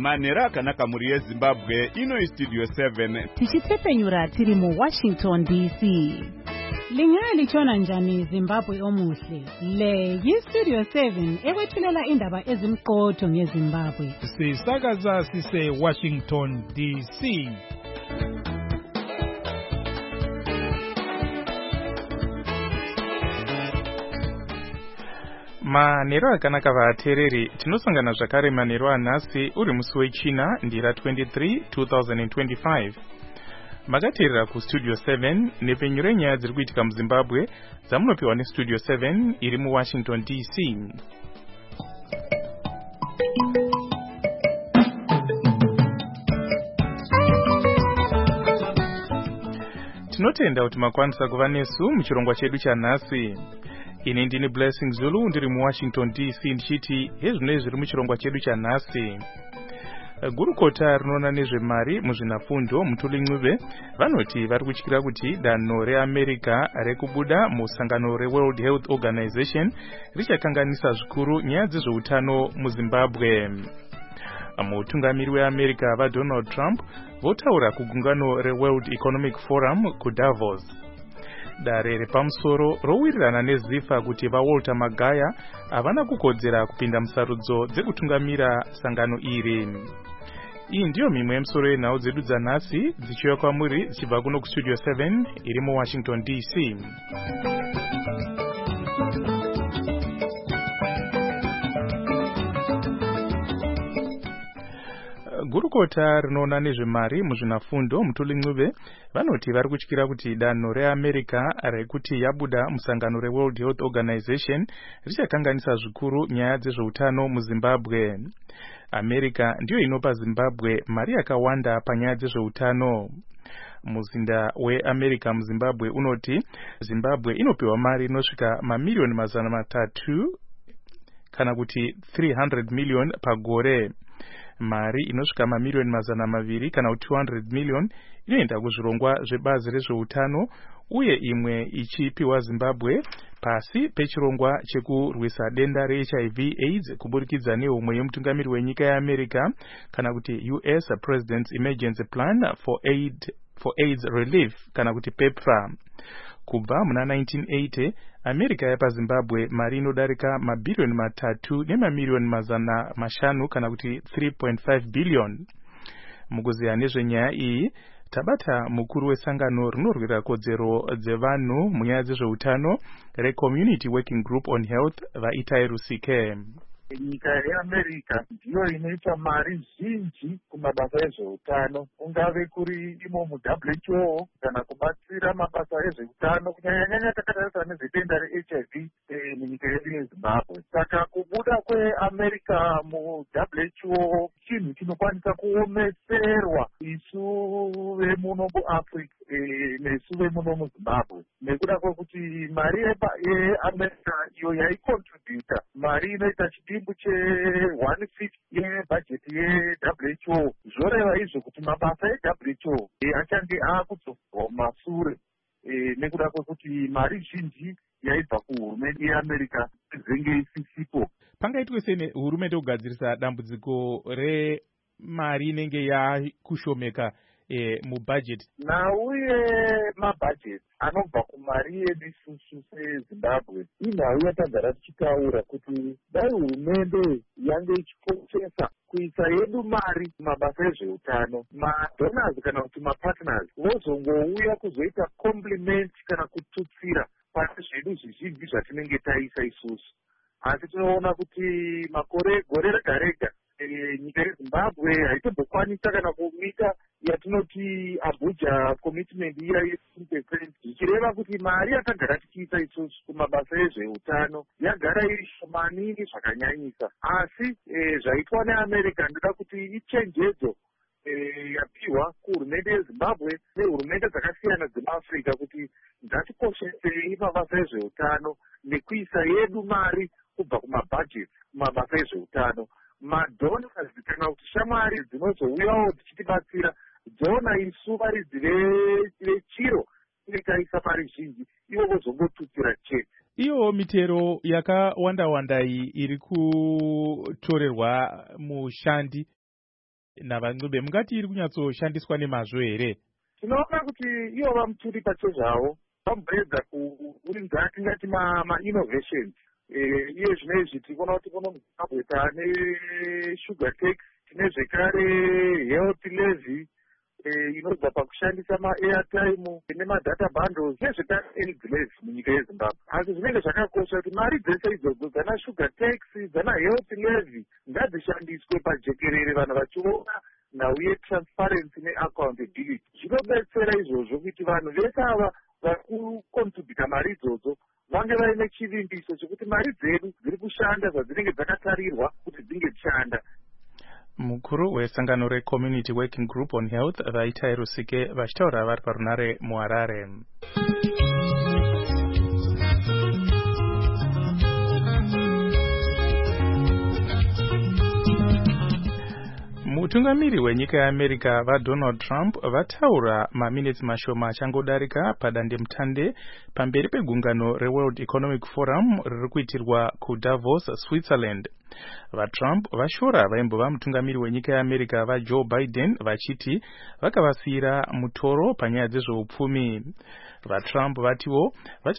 manhero akanaka mhuri yezimbabwe. Ino Studio 7 tichitepenyura tiri mu Washington DC. Lingaya lichona njani Zimbabwe omuhle? Le yi-Studio 7 ekwethulela indaba ezimqotho ngeZimbabwe. Sisakaza sise Washington DC. Manhero akanaka vateereri, tinosangana zvakare manhero anhasi uri musi wechina ndira 23 2025. Makateerera kuStudio 7 nepenyu renyaya dziri kuitika muZimbabwe dzamunopiwa neStudio 7 iri muWashington DC. Tinotenda kuti makwanisa kuva nesu muchirongwa chedu chanhasi. Ini ndini Blessing Zulu ndiri muWashington DC ndichiti hezvinoi zviri muchirongwa chedu chanhasi. Gurukota rinoona nezvemari muzvinafundo Mutuli Ncube vanoti vari kutyira kuti danho reAmerica rekubuda musangano reWorld Health Organization richakanganisa zvikuru nyaya dzezveutano muZimbabwe. Mutungamiri weAmerica vaDonald Trump votaura kugungano reWorld Economic Forum kuDavos. Dare repamusoro rowirirana nezifa kuti vaWalter Magaya havana kukodzera kupinda musarudzo dzekutungamira sangano iri. Iyi ndiyo mimwe yemisoro yenhau dzedu dzanhasi dzichiuya kwamuri dzichibva kuno kuStudio 7 iri muWashington DC. Gurukota rinoona nezvemari muzvinafundo Mutuli Ncube vanoti vari kutyira kuti danho reAmerica rekuti yabuda musangano reWorld Health Organization richakanganisa zvikuru nyaya dzezveutano muZimbabwe. America ndiyo inopa Zimbabwe mari yakawanda panyaya dzezveutano. Muzinda weAmerica muZimbabwe unoti Zimbabwe inopiwa mari inosvika mamiliyoni 300 kana kuti 300 million pagore. Mari inosvika mamiliyoni 200 kana kuti 200 million inoenda kuzvirongwa zvebazi rezveutano uye imwe ichipiwa Zimbabwe pasi pechirongwa chekurwisa denda reHIV AIDS kuburikidza neumwe yemutungamiri wenyika yeAmerica kana kuti US President's Emergency Plan for AIDS Relief kana kuti PEPFAR. Kubva muna 1980 America yapa Zimbabwe mari inodarika mabhirioni 3 nemamiliyoni 500 kana kuti 3.5 billion. Mukuziya nezvenyaya iyi tabata mukuru wesangano rinorwira kodzero dzevanhu munyaya dzezveutano reCommunity Working Group on Health vaItai Rusike. Nyika yeAmerica ndiyo inoita mari zhinji kumabasa ezveutano, kungave kuri imo muWHO kana kubatsira mabasa ezveutano kunyanya takatarisa nezvedenda reHIV munyika yedu yeZimbabwe. Saka kubuda kweAmerica muWHO chinhu chinokwanisa kuomeserwa isu vemuno muAfrica nesu vemuno muZimbabwe, nekuda kwekuti mari yeAmerica iyo yaicontributa mari inoita chidimbu che1/5 yebhajeti yeWHO. Zvoreva izvo kuti mabasa eWHO achange akudzoswa masure nekuda kwekuti mari zhinji yaibva kuhurumende yeAmerica zvinge isisipo. Pangaitwe sei hurumende kugadzirisa dambudziko remari inenge yakushomeka mubhajeti? Nauye mabhajeti anobva kumari yedu isusu seZimbabwe inhau yatagara tichitaura kuti dai hurumende yange ichikoshesa kuisa yedu mari mumabasa ezveutano, madonors kana kuti mapartners vozongouya kuzoita compliment kana kututsira pane zvedu zvizhinji zvatinenge taisa isusu. Asi tinoona kuti gore rega rega nyika yeZimbabwe haitombokwanisa kana kumita yatinoti Abuja commitment iya ye10%, zvichireva kuti mari yatagara tichiisa isusu kumabasa ezveutano yagara iri shomanini zvakanyanyisa. Asi zvaitwa neAmerica ndoda kuti ichenjedzo yapiwa kuhurumende yeZimbabwe nehurumende dzakasiyana dzemuAfrica kuti ngatikoshesei mabasa ezveutano nekuisa yedu mari kubva kumabhajeti kumabasa ezveutano. Madonors kana kuti shamwari dzinozouyawo dzichitibatsira dzona isu varidzi vechiro inotaisa mari zhinji, ivo vozongotutsira chete. Iyo mitero yakawanda wanda iyi iri kutorerwa mushandi navanxube mungati iri kunyatsoshandiswa nemazvo here? Tinoona kuti ivo vamuturi pachezvavo vamboedza kuuridza tingati ma-innovations. Iye zvino izvi tikuona kuti kuno muZimbabwe taane sugar tax, tine zvekare health levy inobva pakushandisa ma-airtime nemadata bundles nezvekare AIDS levy munyika yeZimbabwe. Asi zvinenge zvakakosha kuti mari dzese idzodzo dzana sugar tax, dzana health levy ngadzishandiswe pajekerere, vanhu vachiona nauye transparency neaccountability. Zvinobetsera izvozvo kuti vanhu vese ava vari kukontributa mari idzodzo vange vaine chivimbiso chekuti mari dzedu dziri kushanda zvadzinenge dzakatarirwa kuti dzinge dzishanda. Mukuru wesangano reCommunity Working Group on Health Vaitai Rusike vachitaura vari parunare muHarare. Mutungamiri wenyika yeAmerica vaDonald Trump vataura maminitsi mashoma achangodarika padandemutande pamberi pegungano reWorld Economic Forum riri kuitirwa kuDavos, Switzerland. VaTrump vashora vaimbova mutungamiri wenyika yeAmerica vaJoe Biden vachiti vakavasiyira mutoro panyaya dzezveupfumi. VaTrump vatiwo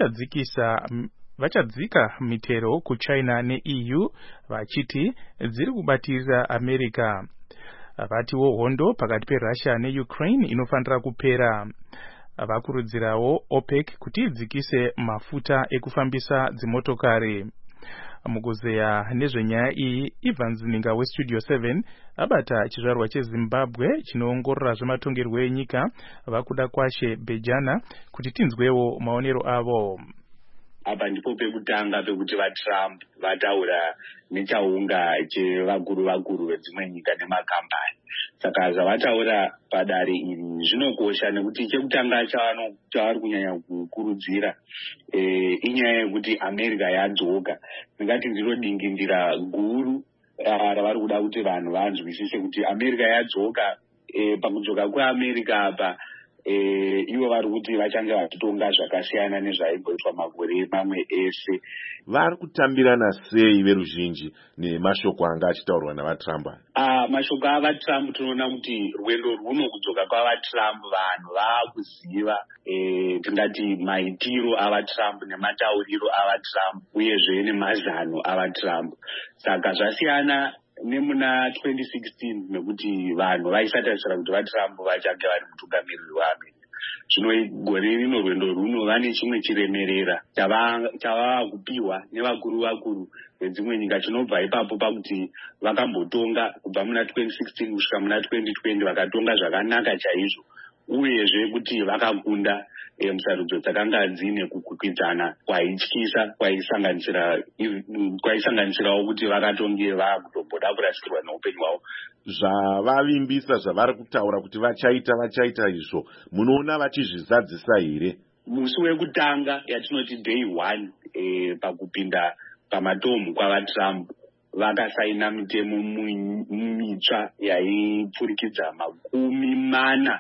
vachadzika mitero kuChina neEU vachiti dziri kubatirira America. Vatiwo hondo pakati peRussia neUkraine inofanira kupera. Vakurudzirawo OPEC kuti idzikise mafuta ekufambisa dzimotokari. Mukuzeya nezvenyaya iyi, Ivan Zininga weStudio 7 abata chizvarwa cheZimbabwe chinoongorora zvematongerwo enyika vakuda kwashe Bejana kuti tinzwewo maonero avo. Apa ndipo pekutanga pekuti vaTrump vataura nechaunga chevakuru vedzimwe nyika nemakambani. Saka zvavataura padare iri zvinokosha nekuti chekutanga chavari kunyanya kukurudzira inyaya yekuti America yadzoka. Ndingati ndiro dingindira guru ravari kuda kuti vanhu vanzwisise kuti America yadzoka. Pakudzoka kweAmerica apa ivo vari kuti vachange vachitonga zvakasiyana nezvaimboitwa makore mamwe ese. Vari kutambirana sei veruzhinji nemashoko anga achitaurwa navaTrump? Mashoko avaTrump tinoona kuti rwendo rwuno kudzoka kwavaTrump vanhu vaakuziva tingati maitiro avaTrump nematauriro avaTrump uyezve nemazano avaTrump. Saka zvasiyana nemuna 2016 nekuti vanhu vaisatarisira kuti vaTrump vachange vari mutungamiriri weAmerica. Zvino gore rino rwendo runo vane chimwe chiremerera chavava kupiwa nevakuru vedzimwe nyika chinobva ipapo pakuti vakambotonga kubva muna 2016 kusvika muna 2020 vakatonga zvakanaka chaizvo, uyezve kuti vakakunda musarudzo dzakanga dzine kukwikwidzana kwaityisa kwaisanganisirawo kuti vakatonge vakutomboda kurasikirwa neupenyu hwavo. Zvavavimbisa zvavari kutaura kuti vachaita izvo, munoona vachizvizadzisa here? Musi wekutanga yatinoti day 1 pakupinda pamatomu kwavaTrump vakasaina mitemo mitsva yaipfurikidza 40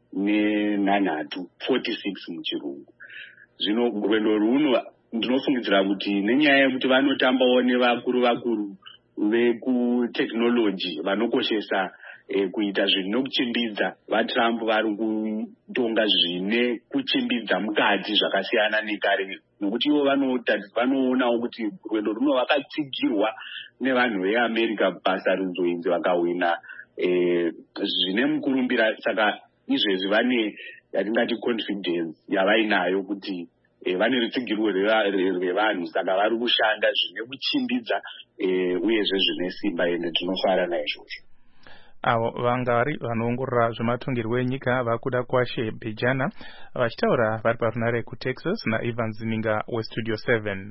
46 muchirungu. Zvino rwendo runo ndinofungidzira kuti nenyaya yekuti vanotambawo nevakuru vekutekinoloji vanokoshesa kuita zvinokuchimbidza, vaTrump vari kutonga zvine kuchimbidza mukati zvakasiyana nekare, nokuti ivo vanoonawo kuti rwendo runo vakatsigirwa nevanhu veAmerica pasarudzo idzi vakahwina zvine mukurumbira. Saka izvezvi vane yatingati confidence yavainayo kuti vane rutsigirwo rwevanhu, saka vari kushanda zvine kuchimbidza uyezve zvine simba, ende tinofara naizvozvo. Avo vanga vari vanoongorora zvematongerwo enyika vakuda kwashe Bejana vachitaura vari parunare kuTexas naIvan Zininga weStudio 7.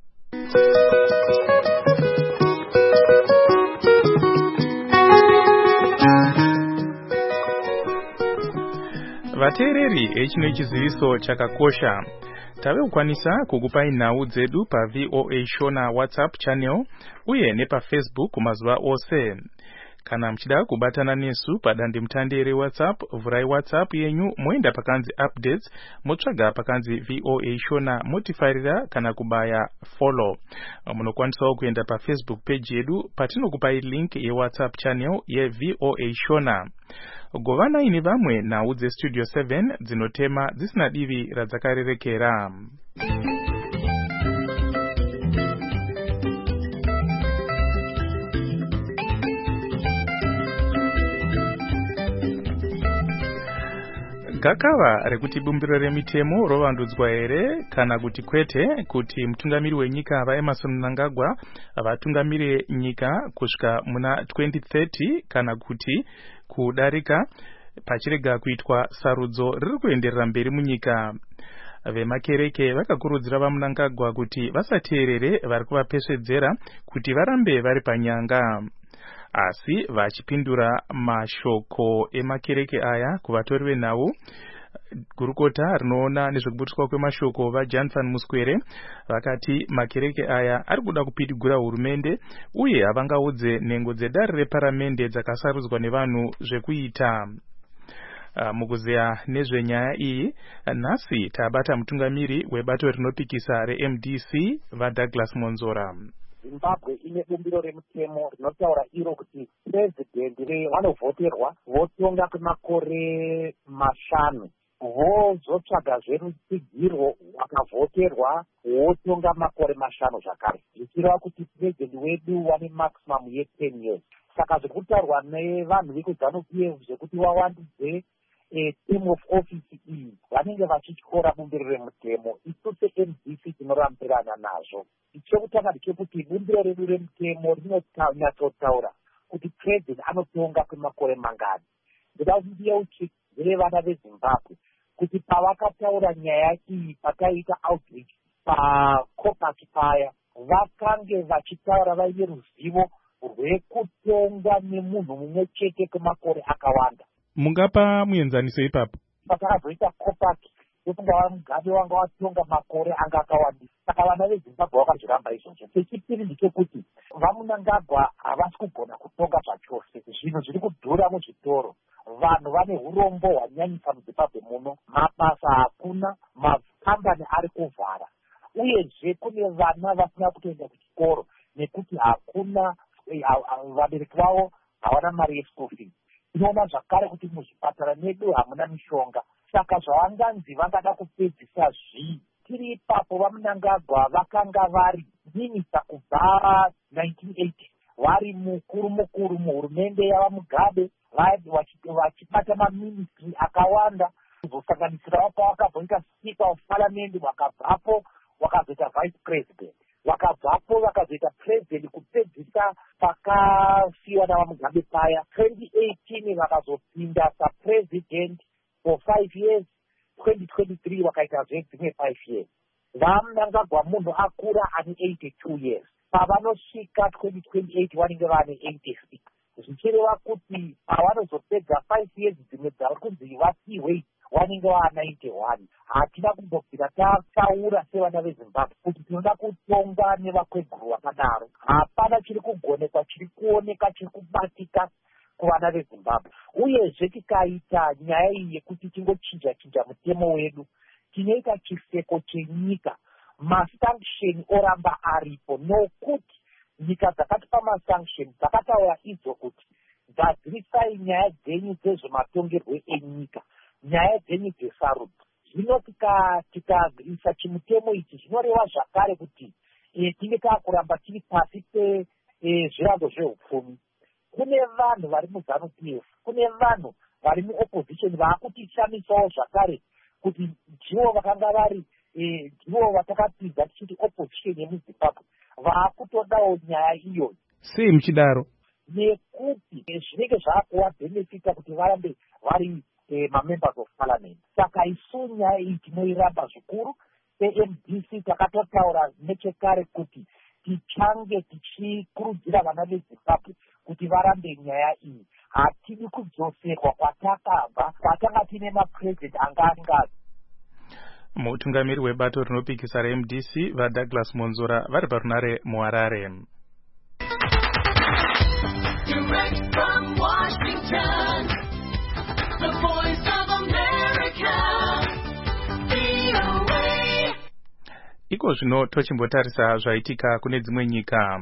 Vateereri echino chiziviso chakakosha. Tave kukwanisa kukupai nhau dzedu pa VOA Shona WhatsApp channel uye nepa Facebook mazuva ose. Kana mchida kubatana nesu padande mutande reWhatsApp, vurai WhatsApp yenyu moenda pakanzi updates, motsvaga pakanzi VOA Shona, motifarira kana kubaya follow. Munokwanisawo kuenda pa Facebook page yedu patinokupai link yeWhatsApp channel ye VOA Shona. Govana ini vamwe nhau dzeStudio 7 dzinotema dzisina divi radzakarerekera. Gakava rekuti bumbiro remitemo rovandudzwa here kana kuti kwete kuti mutungamiri wenyika vaEmmerson Mnangagwa vatungamire nyika kusvika muna 2030 kana kuti kudarika pachirega kuitwa sarudzo riri kuenderera mberi munyika. Vemakereke vakakurudzira vaMnangagwa kuti vasateerere vari kuvapesvedzera kuti varambe vari panyanga. Asi vachipindura mashoko emakereke aya kuvatori venhau, gurukota rinoona nezvekubutiswa kwemashoko vaJohnson Muskwere vakati makereke aya ari kuda kupidigura hurumende uye havangaudze nhengo dzedare reparamende dzakasarudzwa nevanhu zvekuita. Mukuzeya nezvenyaya iyi, nhasi tabata mutungamiri webato rinopikisa reMDC vaDouglas Monzora. Zimbabwe ine bumbiro remutemo rinotaura iro kuti purezidhendi vanovhoterwa votonga kwemakore 5 vozotsvagazve rutsigiro wakavhoterwa wotonga makore 5 zvakare, zvichireva kuti purezidhendi wedu vane maximum ye10 years. Saka zviri kutaurwa nevanhu vekuZANU-PF zvekuti wawandudze term of office iyi vanenge vachityora bumbiro remutemo. Isu seMDC tinorambirirana nazvo. Chekutanga ndechekuti bumbiro redu remutemo rinonyatsotaura kuti president anotonga kwemakore mangani. Ndoda kuti ndiyeuchizire vana veZimbabwe kuti pavakataura nyaya iyi pakaita outreach paCaucus paya vakange vachitaura vaine ruzivo rwekutonga nemunhu mumwe chete kwemakore akawanda. Mungapa muenzaniso ipapo? Patakazoita Caucus yokunga Mugabe wanga watonga makore anga akawandisa. Saka vana veZimbabwe vakazviramba izvozvo. Chechipiri ndechekuti vaMnangagwa havasi kugona kutonga zvachose. Zvinhu zviri kudhura muzvitoro, vanhu vane urombo hwanyanyisa muZimbabwe muno, mabasa hakuna, makambani ari kuvhara, uyezve kune vana vasina kutoenda kuchikoro nekuti hakuna vabereki vavo havana mari yeschool fees. Tinoona zvakare kuti muzvipatara medu hamuna mishonga. Saka zvavanganzi vangada kupedzisa zvii. Tiri ipapo vaMnangagwa vakanga vari minista kubva 1980, vari mukuru muhurumende yavaMugabe, vachibata maministry akawanda, kuzosanganisira wapo wakabvoita speaker of parliament, wakabvapo wakazoita vice president, wakabvapo wakazoita president kupedzisa pakasiyiwa navaMugabe paya. 2018 vakazopinda sapresident for 5 years. 2023 wakaita zvedzimwe 5 years. vaMnangagwa munhu akura ane 82 years. Pavanosvika 2028 vanenge vane 86. Zvichireva kuti pavanozopedza 5 years dzimwe dzavari kunzi vasiwe vanenge vaa 91. Hatina kumbobvira tataura sevana veZimbabwe kuti tinoda kutonga nevakweguru vakadaro. Hapana chiri kugonekwa, chiri kuoneka, chiri kubatika kuvana veZimbabwe. Uyezve tikaita nyaya iyi yekuti tingochinja mutemo wedu, tinoita chiseko chenyika. Masanction oramba aripo, nokuti nyika dzakatipa masanction dzakataura idzo kuti gadzirisai nyaya dzenyu dzezvematongerwo enyika, nyaya dzenyu dzesarudzo. Zvino tikaisa chimutemo ichi zvinoreva zvakare kuti tinge taakuramba tiri pasi pezvirango zveupfumi. Kune vanhu vari muZANU-PF, kune vanhu vari muopposition vaakutishamisawo zvakare kuti ndivo vakanga vari ndivo vatakapinza tichiti opposition yemuZimbabwe vaakutodawo nyaya iyoyo. Sei muchidaro? Nekuti zvinenge zvaakuvabenefita kuti varambe vari mamembers of parliament. Saka isu nyaya iyi tinoiramba zvikuru. seMDC takatotaura nechekare kuti tichange tichikurudzira vana veZimbabwe kuti varambe nyaya iyi. Hatidi kudzoserwa kwatakabva kwatanga tine mapresident anga mutungamiri webato rinopikisa reMDC vaDouglas Monzora vari parunare muHarare. Direct from Washington, the voice of America, VOA. Iko zvino tochimbotarisa zvaitika kune dzimwe nyika.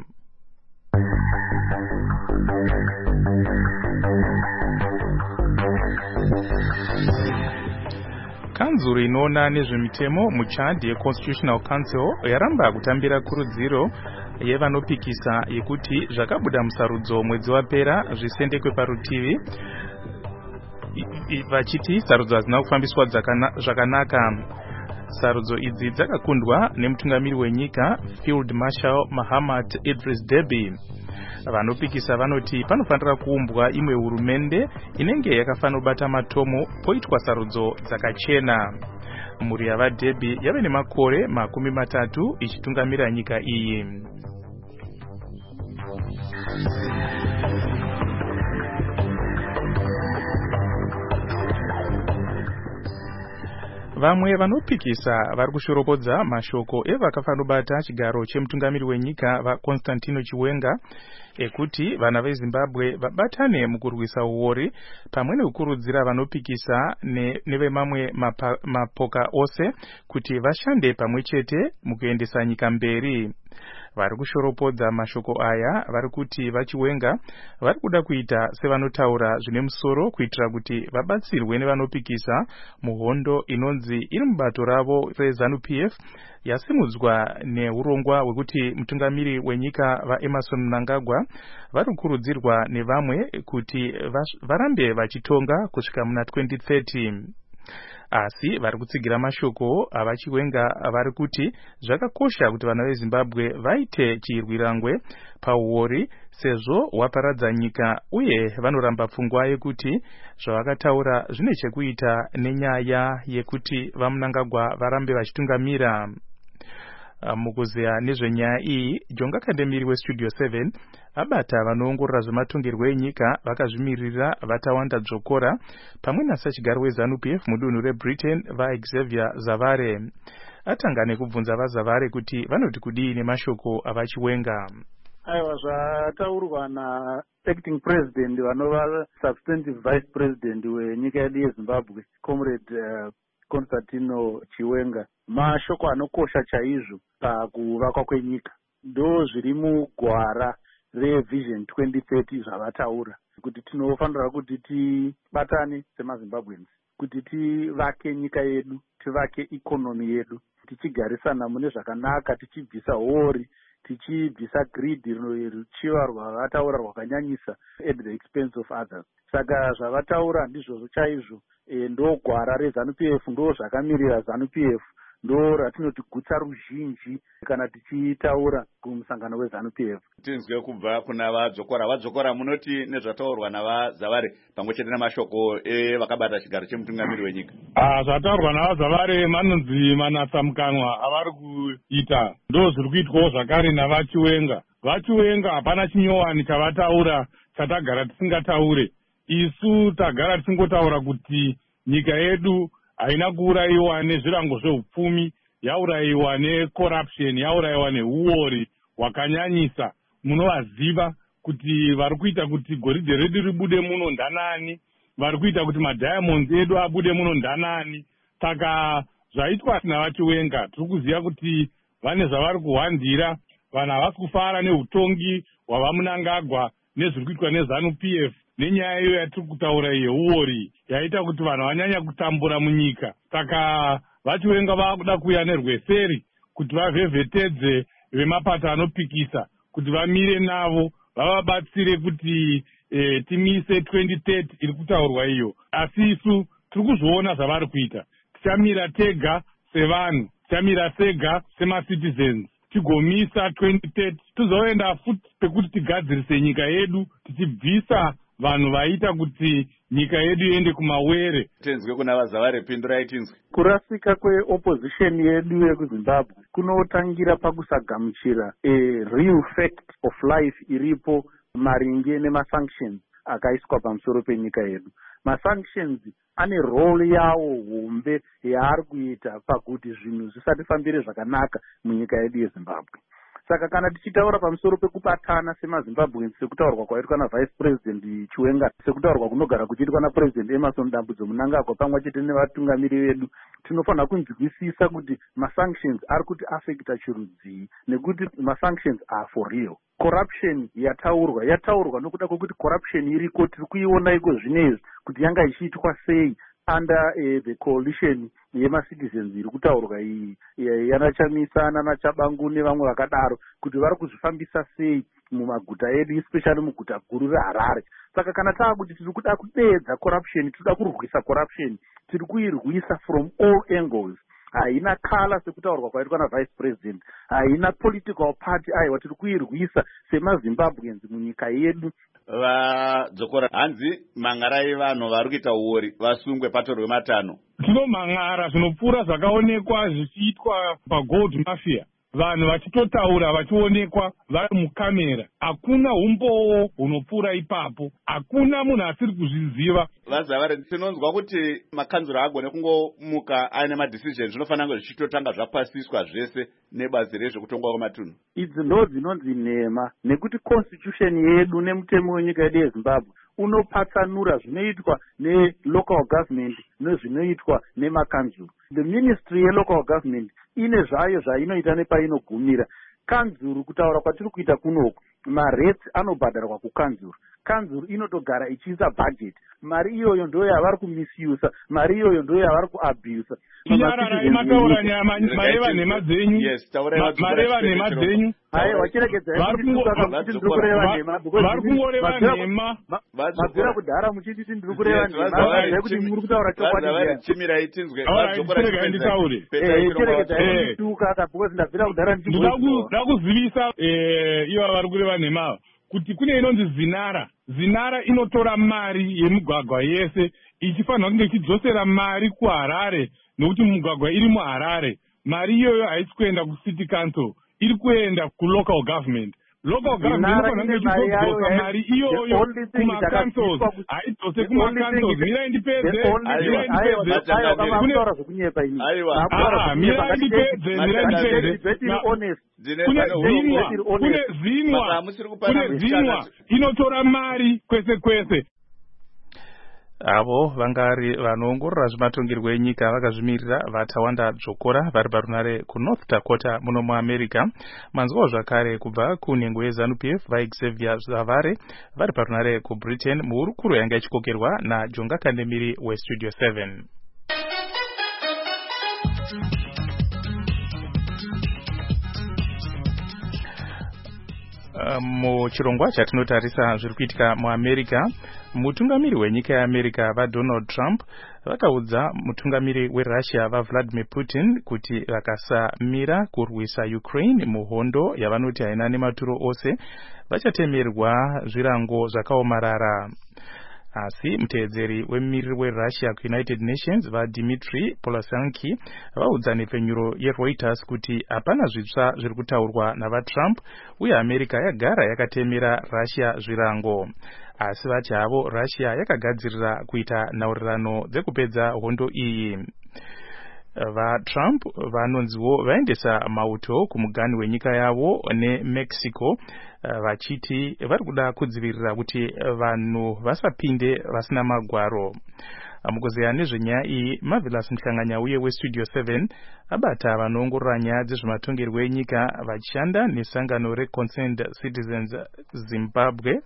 Kanzuru inoona nezvemitemo muChad yeConstitutional Council yaramba kutambira kurudziro yevanopikisa yekuti zvakabuda musarudzo mwedzi wapera zvisendekwe parutivi, vachiti sarudzo hazina kufambiswa zvakanaka. Sarudzo idzi dzakakundwa nemutungamiri wenyika Field Marshal Mahamat Idris Deby. Vanopikisa vanoti panofanira kuumbwa imwe hurumende inenge yakafanira kubata matomo poitwa sarudzo dzakachena. Mhuri yavaDeby yave nemakore 30 ichitungamira nyika iyi. Vamwe vanopikisa vari kushoropodza mashoko evakafanira kubata chigaro chemutungamiri wenyika vaConstantino Chiwenga ekuti vana veZimbabwe vabatane mukurwisa uori pamwe nekukurudzira vanopikisa nevemamwe mapoka ose kuti vashande pamwe chete mukuendesa nyika mberi. Vari kushoropodza mashoko aya vari kuti vaChiwenga vari kuda kuita sevanotaura zvine musoro kuitira kuti vabatsirwe nevanopikisa muhondo inonzi iri mubato ravo reZANU-PF yasimudzwa neurongwa hwekuti mutungamiri wenyika vaEmerson Mnangagwa vari kukurudzirwa nevamwe kuti varambe vachitonga kusvika muna 2030. Asi vari kutsigira mashoko avaChiwenga vari kuti zvakakosha kuti vana veZimbabwe vaite chirwirangwe pauori sezvo waparadza nyika uye vanoramba pfungwa yekuti zvavakataura zvine chekuita nenyaya yekuti vaMnangagwa varambe vachitungamira. Mukuzeya nezvenyaya iyi, Jonga Kandemiri weStudio 7 abata vanoongorora zvematongerwo enyika vakazvimirira Vatawanda Dzokora pamwe nasachigaro weZANU-PF mudunhu reBritain vaXavier Zavare. Atanga nekubvunza vaZavare kuti vanoti kudii nemashoko avaChiwenga. Aiwa, zvataurwa naacting president vanova substantive vice president wenyika yedu yeZimbabwe comrade Constantino Chiwenga mashoko anokosha chaizvo pakuvakwa kwenyika. Ndo zviri mugwara revision 2030 zvavataura kuti tinofanira kuti tibatane semaZimbabweans kuti tivake nyika yedu, tivake ikonomi yedu, tichigarisana mune zvakanaka, tichibvisa hori, tichibvisa greed ruchiva rwavataura rwakanyanyisa at the expense of others. Saka zvavataura ndizvo chaizvo ndo gwara reZANU-PF, ndo zvakamirira ZANU-PF, ndo ratinoti gutsa ruzhinji kana tichitaura kumusangano weZANU-PF. Tinzwe kubva kuna vadzokora munoti nezvataurwa navaZavare pamwe chete namashoko vakabata chigaro chemutungamiri wenyika. Zvataurwa navaZavare manonzi manasamukanwa avari kuita ndo zviri kuitwawo zvakare navaChiwenga. VaChiwenga hapana chinyowani chavataura chatagara tisingataure. Isu tagara tisingotaura kuti nyika yedu haina kuurayiwa nezvirango zveupfumi, yaurayiwa necorruption, yaurayiwa neuori hwakanyanyisa. Munovaziva kuti vari kuita kuti goridhe redu ribude muno ndanani, vari kuita kuti madiamonds edu abude muno ndanani. Saka zvaitwa navaChiwenga tiri kuziva kuti vane zvavari kuhwandira. Vanhu havasi kufara neutongi hwavaMnangagwa nezviri kuitwa neZANU-PF nenyaya iyo yatiri kutaura yeuori yaita kuti vanhu vanyanya kutambura munyika. Saka vaChiwenga vakuda kuuya nerweseri kuti vavhevhetedze vemapato anopikisa kuti vamire navo vavabatsire kuti timise 2030 iri kutaurwa iyo. Asi isu tiri kuzviona zvavari kuita. Tichamira tega sevanhu, tichamira sega semacitizens, tigomisa 2030 tizoenda futi pekuti tigadzirise nyika yedu tichibvisa vanhu vaita kuti nyika yedu iende kumawere. Tenzwe kuna vaZavare, pindurai tinzwe. Kurasika kweopposition yedu yekuZimbabwe kunotangira pakusagamuchira real fact of life iripo maringe nemasanctions akaiswa pamusoro penyika yedu. Masanctions ane role yawo hombe yaari kuita pakuti zvinhu zvisatifambire zvakanaka munyika yedu yeZimbabwe. saka kana tichitaura pamusoro pekubatana semazimbabweans sekutaurwa kwaitwa navice president Chiwenga, sekutaurwa kunogara kuchiitwa napresident Emerson Dambudzo Mnangagwa pamwe chete nevatungamiri vedu, tinofanira kunzwisisa kuti masanctions ari kuti affecta chirudzii nekuti masanctions are for real. Corruption yataurwa nokuda kwokuti corruption iriko, tiri kuiona iko zvinezvi kuti yanga ichiitwa sei under the coalition yema-citizens iri kutaurwa iyi yana Chamisa nana Chabangu nevamwe vakadaro, kuti vari kuzvifambisa sei mumaguta edu, especially muguta guru reHarare. Saka kana taakuti tiri kuda kupedza corruption, tiri kurwisa corruption, tiri kuirwisa from all angles. Haina kala sekutaurwa kwaitwa navice president, haina political party, aiwa tiri kuirwisa semaZimbabweans munyika yedu. Vadzokora hanzi mangarai vanhu vari kuita uori vasungwe patorwe matano. Tinomangara zvinopfuura zvakaonekwa zvichiitwa pagold mafia, vanhu vachitotaura vachionekwa vari mukamera. Hakuna umboo hunopfuura ipapo, hakuna munhu asiri kuzviziva. Vazavari tinonzwa kuti makanzuro agone kungomuka aine madecision zvinofanira kunge zvichitotanga zvapasiswa zvese nebazi rezvekutongwa kwematunhu. Idzi ndo dzinonzi nhema, nekuti constitution yedu nemutemo wenyika yedu yeZimbabwe unopatsanura zvinoitwa nelocal government nezvinoitwa nemakanzuro. The ministry yelocal government ine zvayo zvainoita nepainogumira. Kanzuru, kutaura kwatiri kuita kunoku, marets anobhadharwa kukanzuru. Kanzuru inotogara ichiisa budget. Mari iyoyo ndo yavari kumisuse, mari iyoyo ndo yavari kuabuse. Chinyarara mataura nyama, mareva nhema dzenyu. Yes, taura mareva nhema dzenyu. Hayi, wachirekedza vari kungoreva nhema. Mabvira kudhara muchiti ndiri kureva nhema, kuti muri kutaura chokwadi. Chimira itinzwe. Chirega nditaure. Chirekedza ndituka, because ndabvira kudhara ndichibvira. Ndida kuzivisa ivo vari kureva nhema kuti kune inonzi zinara. Zinara inotora mari yemugwagwa yese ichifanira kunge ichidzosera mari kuHarare, nokuti mugwagwa iri muHarare. Mari iyoyo haisi kuenda kucity council, iri kuenda kulocal government. Local government inofanira kunge ichidzosa mari iyoyo kumacancels, haidzose kumacancels. Mira indipedze. Kune zinwa inotora mari kwese kwese. Avo vangari vanoongorora zvematongerwo enyika vakazvimirira vaTawanda Dzvokora vari parunare kuNorth Dakota muno muAmerica. Manzwawo zvakare kubva kunhengo yeZANU-PF vaXavier Zavare vari parunare kuBritain muhurukuro yanga ichikokerwa naJonga Kandemiri weStudio 7. Muchirongwa chatinotarisa zviri kuitika muAmerica, mutungamiri wenyika yeAmerica vaDonald Trump vakaudza mutungamiri weRussia vaVladimir Putin kuti vakasamira kurwisa Ukraine muhondo yavanoti haina nematuro ose vachatemerwa zvirango zvakaomarara. Asi muteedzeri wemumiriri weRussia kuUnited Nations vaDmitry Polasanki vaudza nepfenyuro yeReuters kuti hapana zvitsva zviri kutaurwa navaTrump uye America yagara yakatemera Russia zvirango. Asi vati havo Russia yakagadzirira kuita nhaurirano dzekupedza hondo iyi. VaTrump vanonziwo vaendesa mauto kumuganhu wenyika yavo neMexico vachiti vari kuda kudzivirira kuti vanhu vasapinde vasina magwaro. Mukuzeya nezvenyaya iyi, Marvelous Mhlanganya uye weStudio 7 abata vanoongorora nyaya dzezvematongerwo enyika vachishanda nesangano reConcerned Citizens Zimbabwe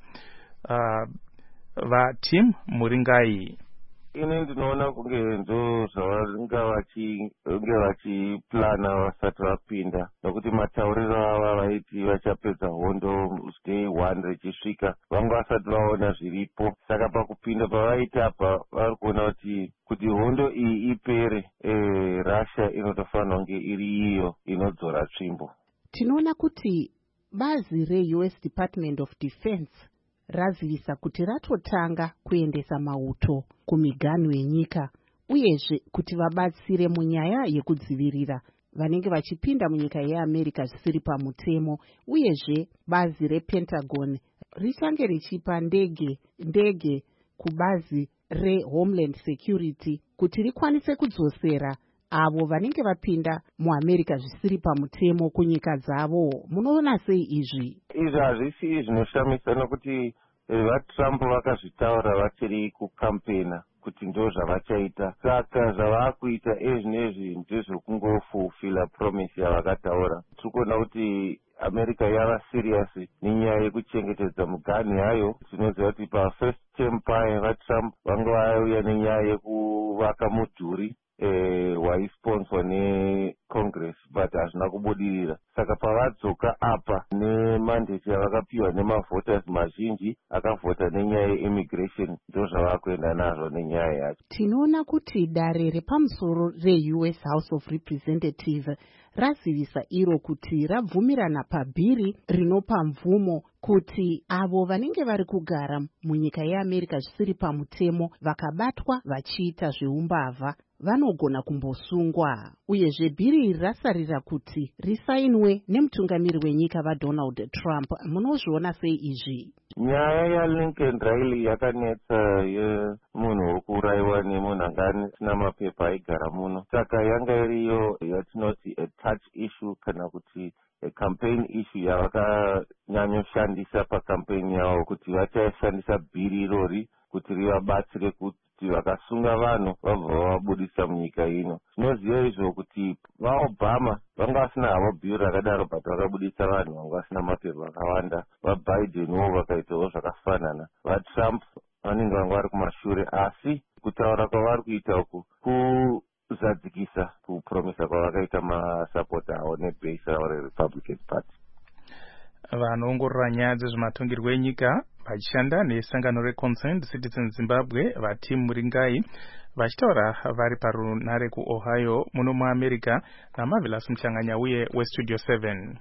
vaTim Muringai. Ini ndinoona kunge ndo zvavanga vachiplana vasati vapinda, nokuti matauriro ava vaiti vachapedza hondo day 1 richisvika vanga vasati vaona zviripo. Saka pakupinda pavaita apa vari kuona kuti hondo iyi ipere, Russia inotofanira kunge iri iyo inodzora tsvimbo. Tinoona kuti bazi reUS Department of Defense razivisa kuti ratotanga kuendesa mauto kumiganhu yenyika uyezve kuti vabatsire munyaya yekudzivirira vanenge vachipinda munyika yeAmerica zvisiri pamutemo, uyezve bazi rePentagon richange richipa ndege kubazi reHomeland Security kuti rikwanise kudzosera avo vanenge vapinda muamerica zvisiri pamutemo kunyika dzavo. Munoona sei izvi? Izvi hazvisi zvinoshamisa nokuti vaTrump vakazvitaura vachiri kukampena kuti ndo zvavachaita. Saka zvavakuita ezvinezvi ndezvokungofulfilla promise yavakataura. Tiri kuona kuti America yava serious nenyaya yekuchengetedza muganhu yayo. Tinoziva kuti pafirst term paye vaTrump vanga vauya nenyaya yekuvaka mudhuri waisponsor neCongress but hazvina kubudirira. Saka pavadzoka apa nemandate yavakapiwa nemavhoters mazhinji akavhota nenyaya yeimmigration, ndo zvavakuenda nazvo nenyaya yacho. Tinoona kuti dare repamusoro reUS House of Representatives razivisa iro kuti rabvumirana pabhiri rinopa mvumo kuti avo vanenge vari kugara munyika yeAmerica zvisiri pamutemo vakabatwa vachiita zveumbavha vanogona kumbosungwa. Uyezve bhiri iri rasarira kuti risainwe nemutungamiri wenyika vaDonald Trump. Munozviona sei izvi? Nyaya yaLincoln Riley yakanetsa yemunhu wokuurayiwa nemunhu anga asina mapepa aigara muno. Saka yanga iriyo yatinoti a touch issue kana kuti campaign issue yavakanyanyoshandisa pakampeni yavo kuti vachashandisa bhiri irori kuti rivabatsire kuti vakasunga vanhu vabva vavabudisa munyika ino. Tinoziva izvo kuti vaObama vanga vasina havo bhiri rakadaro but vakabudisa vanhu vanga vasina mapepa akawanda. VaBidenwo vakaitawo zvakafanana. VaTrump vanenge vanga vari kumashure, asi kutaura kwavari kuita uku kuzadzikisa kupromisa kwavakaita masapota avo nebhesi ravo reRepublican Party. Vanoongorora nyaya dzezvematongero enyika vachishanda nesangano reConcerned Citizens Zimbabwe vaTim Muringai vachitaura vari parunhare kuOhio muno muAmerica naMarvelous Muchanganya uye weStudio 7.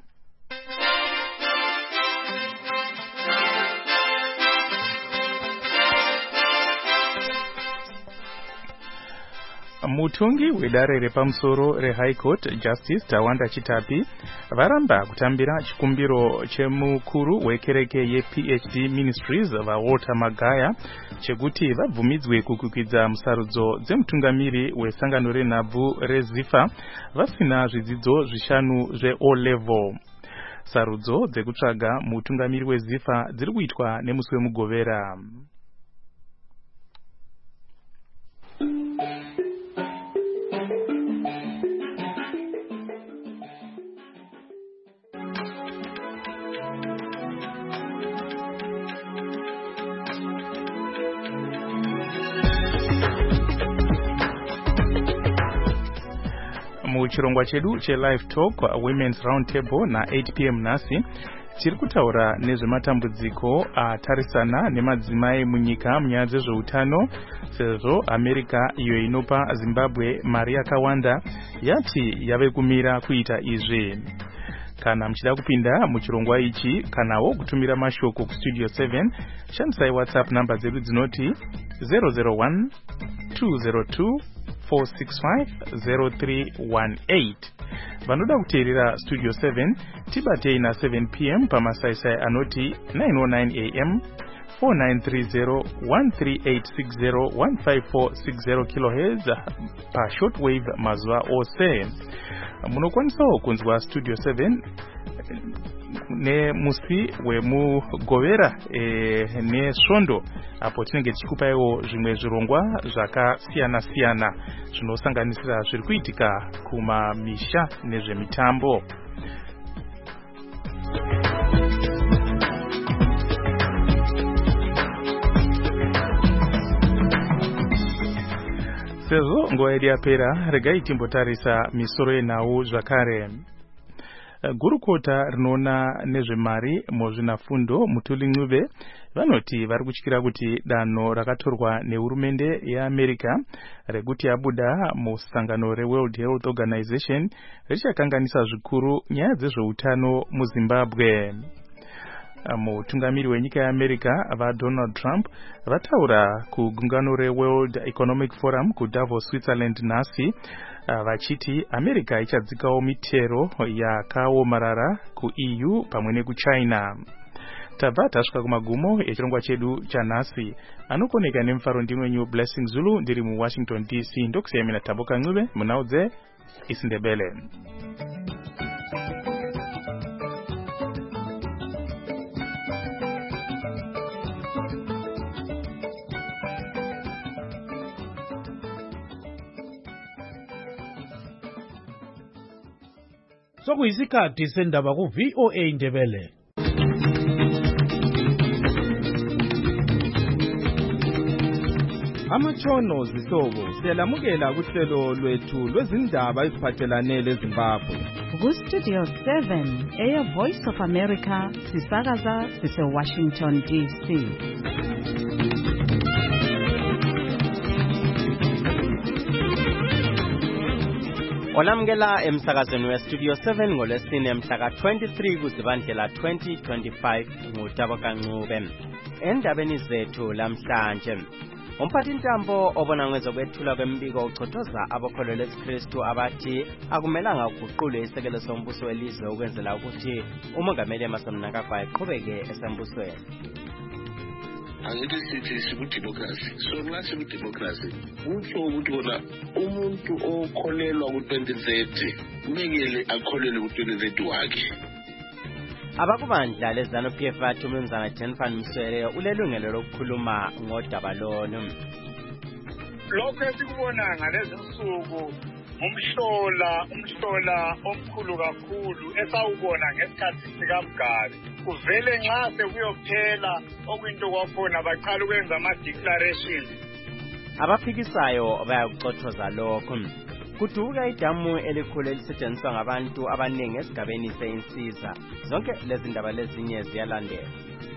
Mutongi wedare repamusoro reHigh Court Justice Tawanda Chitapi varamba kutambira chikumbiro chemukuru wekereke yePHD Ministries vaWalter Magaya chekuti vabvumidzwe kukwikwidzwa musarudzo dzemutungamiri wesangano renhabvu reZIFA vasina zvidzidzo zvishanu zveO level. Sarudzo dzekutsvaga mutungamiri weZIFA dziri kuitwa nemusi wemugovera. Muchirongwa chedu cheLive Talk Women's Roundtable na 8 p.m. nasi tiri kutaura nezvematambudziko atarisana nemadzimai munyika munyaya dzezveutano, sezvo America iyo inopa Zimbabwe mari yakawanda yati yave kumira kuita izvi. Kana muchida kupinda muchirongwa ichi kanawo kutumira mashoko kuStudio 7 shandisai WhatsApp namba dzedu dzinoti 001 202 465-0318. Vanoda kuteerera Studio 7 tibatei na 7 p.m. pamasaisai anoti 909 am 4930 13860 15460 kHz pa shortwave mazuva ose. Munokwanisawo kunzwa Studio 7 nemusi wemugovera nesvondo apo tinenge tichikupaiwo zvimwe zvirongwa zvakasiyana siyana zvinosanganisira zviri kuitika kumamisha nezvemitambo. Sezvo nguva yedu yapera, regai timbotarisa misoro yenhau zvakare. Gurukota rinoona nezvemari muzvinafundo Mutuli Ncube vanoti vari kutyira kuti danho rakatorwa nehurumende yeAmerica rekuti abuda musangano reWorld Health Organization richakanganisa zvikuru nyaya dzezveutano muZimbabwe. Mutungamiri wenyika yeAmerica vaDonald Trump vataura kugungano reWorld Economic Forum kuDavos, Switzerland nhasi vachiti America ichadzikawo mitero yakaomarara kuEU pamwe nekuChina. tabva tasvika kumagumo echirongwa chedu chanhasi. Anokoneka nemufaro ndimwenyu Blessing Zulu ndiri muWashington DC. Ndokusiyai mina Tambo Kancube munhau dzeIsiNdebele. Sokuyisikhathi sendaba ku-VOA Indebele. Amatshono zihlobo siyalamukela kuhlelo lwethu lwezindaba eziphathelane leZimbabwe. Ku-Studio 7 eya Voice of America sisakaza sise-Washington DC. Olamukela emsakazweni we-Studio 7 ngolwesine mhla ka-23 kuZibandlela 2025 nguTambo Kancube. Endabeni zethu lamhlanje, umphathintambo obona ngezokwethula kwembiko uchothoza abakholelwa eKristu abathi akumelanga kuguqulwe isekelo sombuso welizwe ukwenzela ukuthi umongameli Emmerson Mnangagwa aqhubeke esembusweni. Angithi sithi sikudemocracy. So nxa sikudemocracy kutsho ukuthi bona umuntu okholelwa ku-2030 kumele akholelwe ku-2030 wakhe. Abakubandla leZANU-PF bathi uMnumzana Jennifer Mswere ulelungelo lokukhuluma ngodaba lolu. Lokho esikubona ngalezi nsuku umhlola omkhulu kakhulu esawubona ngesikhathi sikaMgabi. Kuvele nxa sekuyophela okuyinto kwakhona baqala ukwenza ama-declaration. Abaphikisayo bayakucothoza lokho. Kuduka idamu elikhulu elisetshenziswa ngabantu abaningi esigabeni seInsiza. Zonke lezi ndaba lezinye ziyalandela.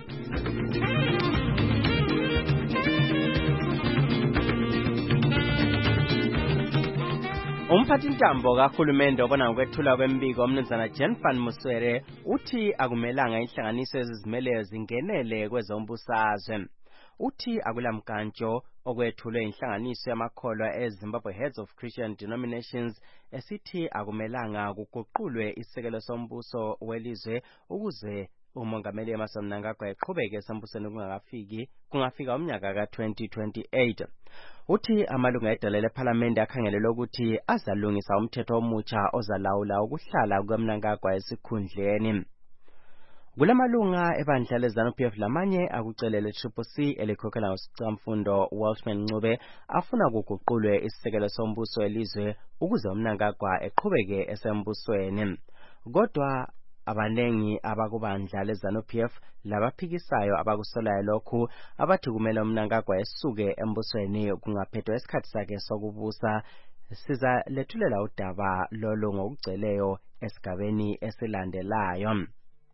Umphathintambo kahulumende obona ngokwethula kwembiko uMnumzana Jennifer Mswere uthi akumelanga inhlanganiso ezizimeleyo zingenele kwezombusazwe. Uthi akulamkantsho okwethulwe inhlanganiso yamakholwa eZimbabwe Heads of Christian Denominations esithi akumelanga kuguqulwe isekelo sombuso welizwe ukuze umongameli Emmerson Mnangagwa eqhubeke esembusweni kungafika umnyaka ka-2028. Uthi amalunga edala lePhalamende akhangelelwe ukuthi azalungisa umthetho omutsha ozalawula ukuhlala kukaMnangagwa esikhundleni. Kulamalunga ebandla leZANU-PF lamanye akucelele CCC elikhokhela ngosicamfundo Waltman Ncube afuna kuguqulwe isekelo sombuso welizwe ukuze uMnangagwa eqhubeke esembusweni. Kodwa abanengi abakubandla leZANU-PF labaphikisayo abakusolayo lokhu abathi kumele uMnangagwa esuke embusweni kungaphethwa isikhathi sakhe sokubusa. Siza lethulela udaba lolu ngokugcweleyo esigabeni esilandelayo.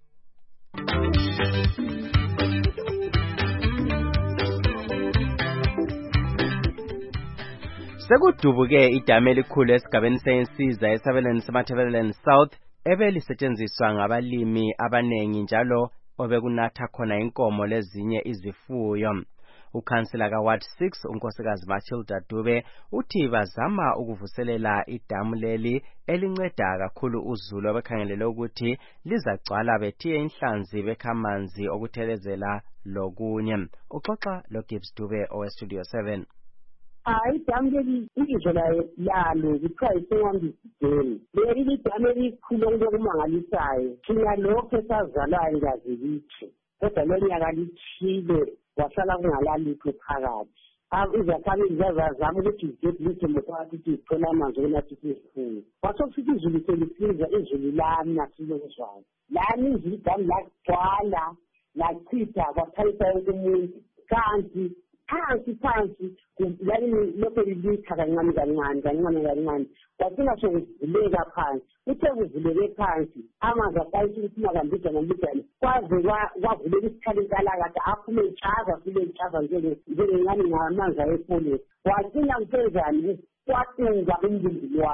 Sekudubuke idamu elikhulu esigabeni seInsiza esabelweni semathebeleni South ebelisetshenziswa ngabalimi abanengi njalo obekunatha khona inkomo lezinye izifuyo. Ukhansila kaWard 6 unkosikazi Matilda Dube uthi bazama ukuvuselela idamu leli elinceda kakhulu uZulu abakhangelele ukuthi lizacwala bethiye inhlanzi bekhamanzi okuthelezela lokunye. Uxoxa loGibbs Dube oweStudio 7. Idamu leli indlela yalo kuthiwa iseNwambizideni. Leli idamu elikhulu okumangalisayo. Thina lokho esazalayo ngazi lithi. Kodwa lonyaka lithile wasala kungalalutho phakathi. Izakhamisi zazama ukuthi zidedilise ngokwakho ukuthi zithola amanzi okunathisa izifuyo. Kwasokusithi izulu selisiza izulu lami nasilokuzwayo. Lami izulu idamu lagcwala lachitha kwathalisa yonke umuntu. Kanti phansi yani lokho lilitha kancane kwasina sokuvuleka phansi. Uthe kuvuleke phansi amanzi aqalisa ukuphuma kambijana kwaze kwavuleka isikhali enkalakade aphume etshaza njengencane ngamanzi ayefoleni. Wacina kusenzani kwatunga umbindilwane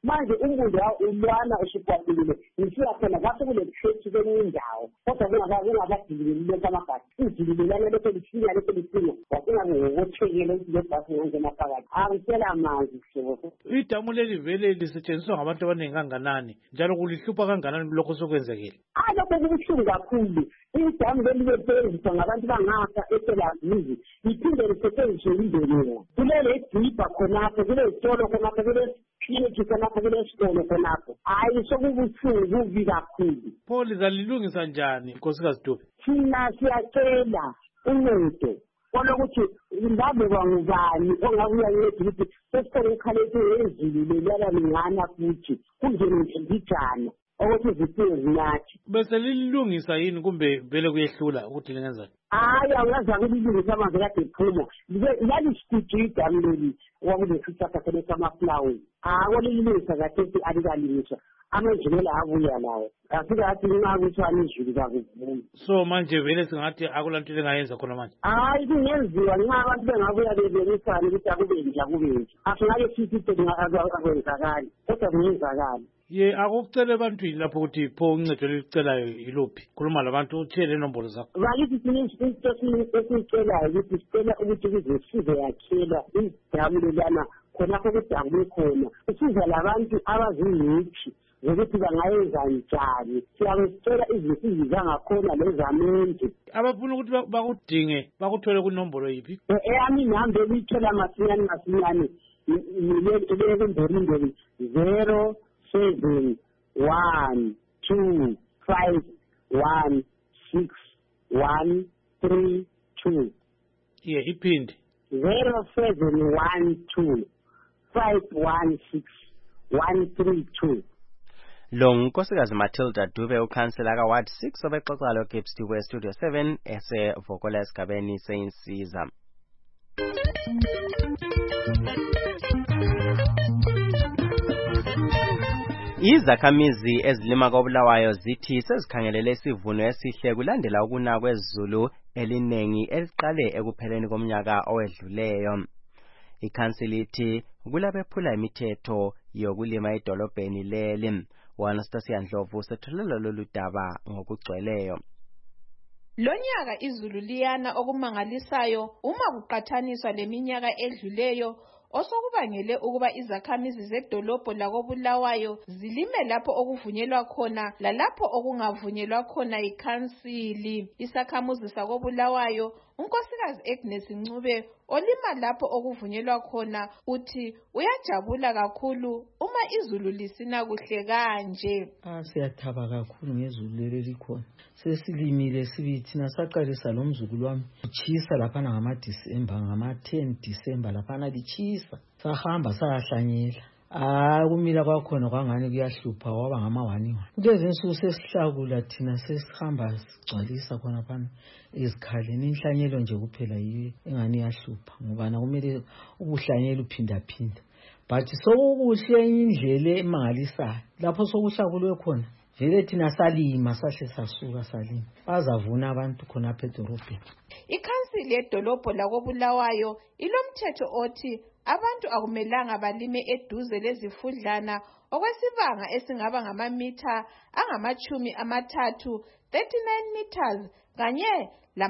manje umuntu ulwana usukwatile ngisiya khona ngathi kule church kwenye indawo kodwa kungakadilili lonke amabhasi idililelana lokho lisinya lokho lisinya wasinga ngokuthekela ukuthi le bhasi ngangena phakathi angisela amanzi sebo. Idamu leli vele lisetshenziswa ngabantu abaningi kanganani njalo kulihlupha kanganani lokho sokwenzekile? Lokho kubuhlungu kakhulu. Idamu leli lisetshenziswa ngabantu bangaka eTelavizi liphinde lisetshenziswe yindlela kulele dibha khonapho kule sitolo khonapho kule clinic khonapho kule sitolo khonapho hayi sokubuhlungu kubi kakhulu. Pho lizalilungisa njani Nkosikazi Dube? Thina siyacela uncedo olokuthi ingabe kwangubani ongabuya yedwa ukuthi sesithole ukhaleti ezulu lelala lingana futhi kungene ngijana ukuthi iziphiwo zinathi. Bese lilungisa yini kumbe vele kuyehlula ukuthi lingenzani? Hayi awuyazi ukulungisa amanzi kade ephuma lalisitiji idamu leli kwakulesithatha khona samaflawa akolilungisa kathesi alikalungiswa amanjinela abuya lawo afika athi nxa kuthiwani izulu kakuvumi. So manje vele singathi akulanto lengayenza khona manje? Hayi kungenziwa nxa abantu bengabuya bebenisane ukuthi akubenja kubenja asingake sithi akwenzakali kodwa kungenzakali. Ye akukucela ebantwini lapho ukuthi pho uncedo lelicelayo yiluphi? Khuluma labantu utshele inombolo zakho. Bakithi into esiyicelayo ukuthi sicela ukuthi kuze size yakhelwa idamu lelana khonapho kudamu khona usiza labantu abazingcitshi zokuthi bangayenza njani. Siyabe sicela izinsizi zangakhona lezamenje. Abafuna ukuthi bakudinge bakuthole kunombolo yiphi? Eyami nami belithola masinyane lelekumbeni 0712516132. Yeah, iphindi 0712516132. Lo Nkosikazi Matilda Dube ukhansela ka Ward 6 obexoxa lo Gibbs we Studio 7 esevokola esigabeni seyinsiza. Izakhamizi ezilima koBulawayo zithi sezikhangelele isivuno esihle kulandela ukuna kwezulu elinengi eliqale ekupheleni komnyaka owedluleyo. Ikhansili ithi kulabephula imithetho yokulima edolobheni leli. Anastasia Ndlovu sethulela lolu daba ngokugcweleyo. Lonyaka izulu liyana okumangalisayo uma kuqathaniswa leminyaka edluleyo osokubangele ukuba izakhamizi zedolobho lakoBulawayo zilime lapho okuvunyelwa khona lalapho okungavunyelwa khona ikhansili. Isakhamuzi sakoBulawayo unkosikazi Agnes Ncube olima lapho okuvunyelwa khona uthi uyajabula kakhulu uma izulu lisina kuhle kanje. Siyathaba kakhulu ngezulu leli likhona. Sesilimile sibithina saqalisa lo mzukulu wami uchisa lapha ngama-10 December lapha lichisa. Sahamba sayahlanyela. Kumila kwakhona kwangani kuyahlupha waba ngama-1. Kulezi nsuku sesihlakula thina sesihamba sigcwalisa khona phana izikhaleni. Inhlanyelo nje kuphela yiyo engani yahlupha ngoba kumele ubuhlanyela uphindaphinda. But sokukuhle indlela emangalisayo lapho sokuhlakulwe khona. Vele thina salima sahle sasuka salima. Bazavuna abantu khona phedorobheni. Ikhansili yedolobho lakoBulawayo ilomthetho othi abantu akumelanga balime eduze lezifudlana okwesibanga esingaba ngamamitha angama-30 39 meters kanye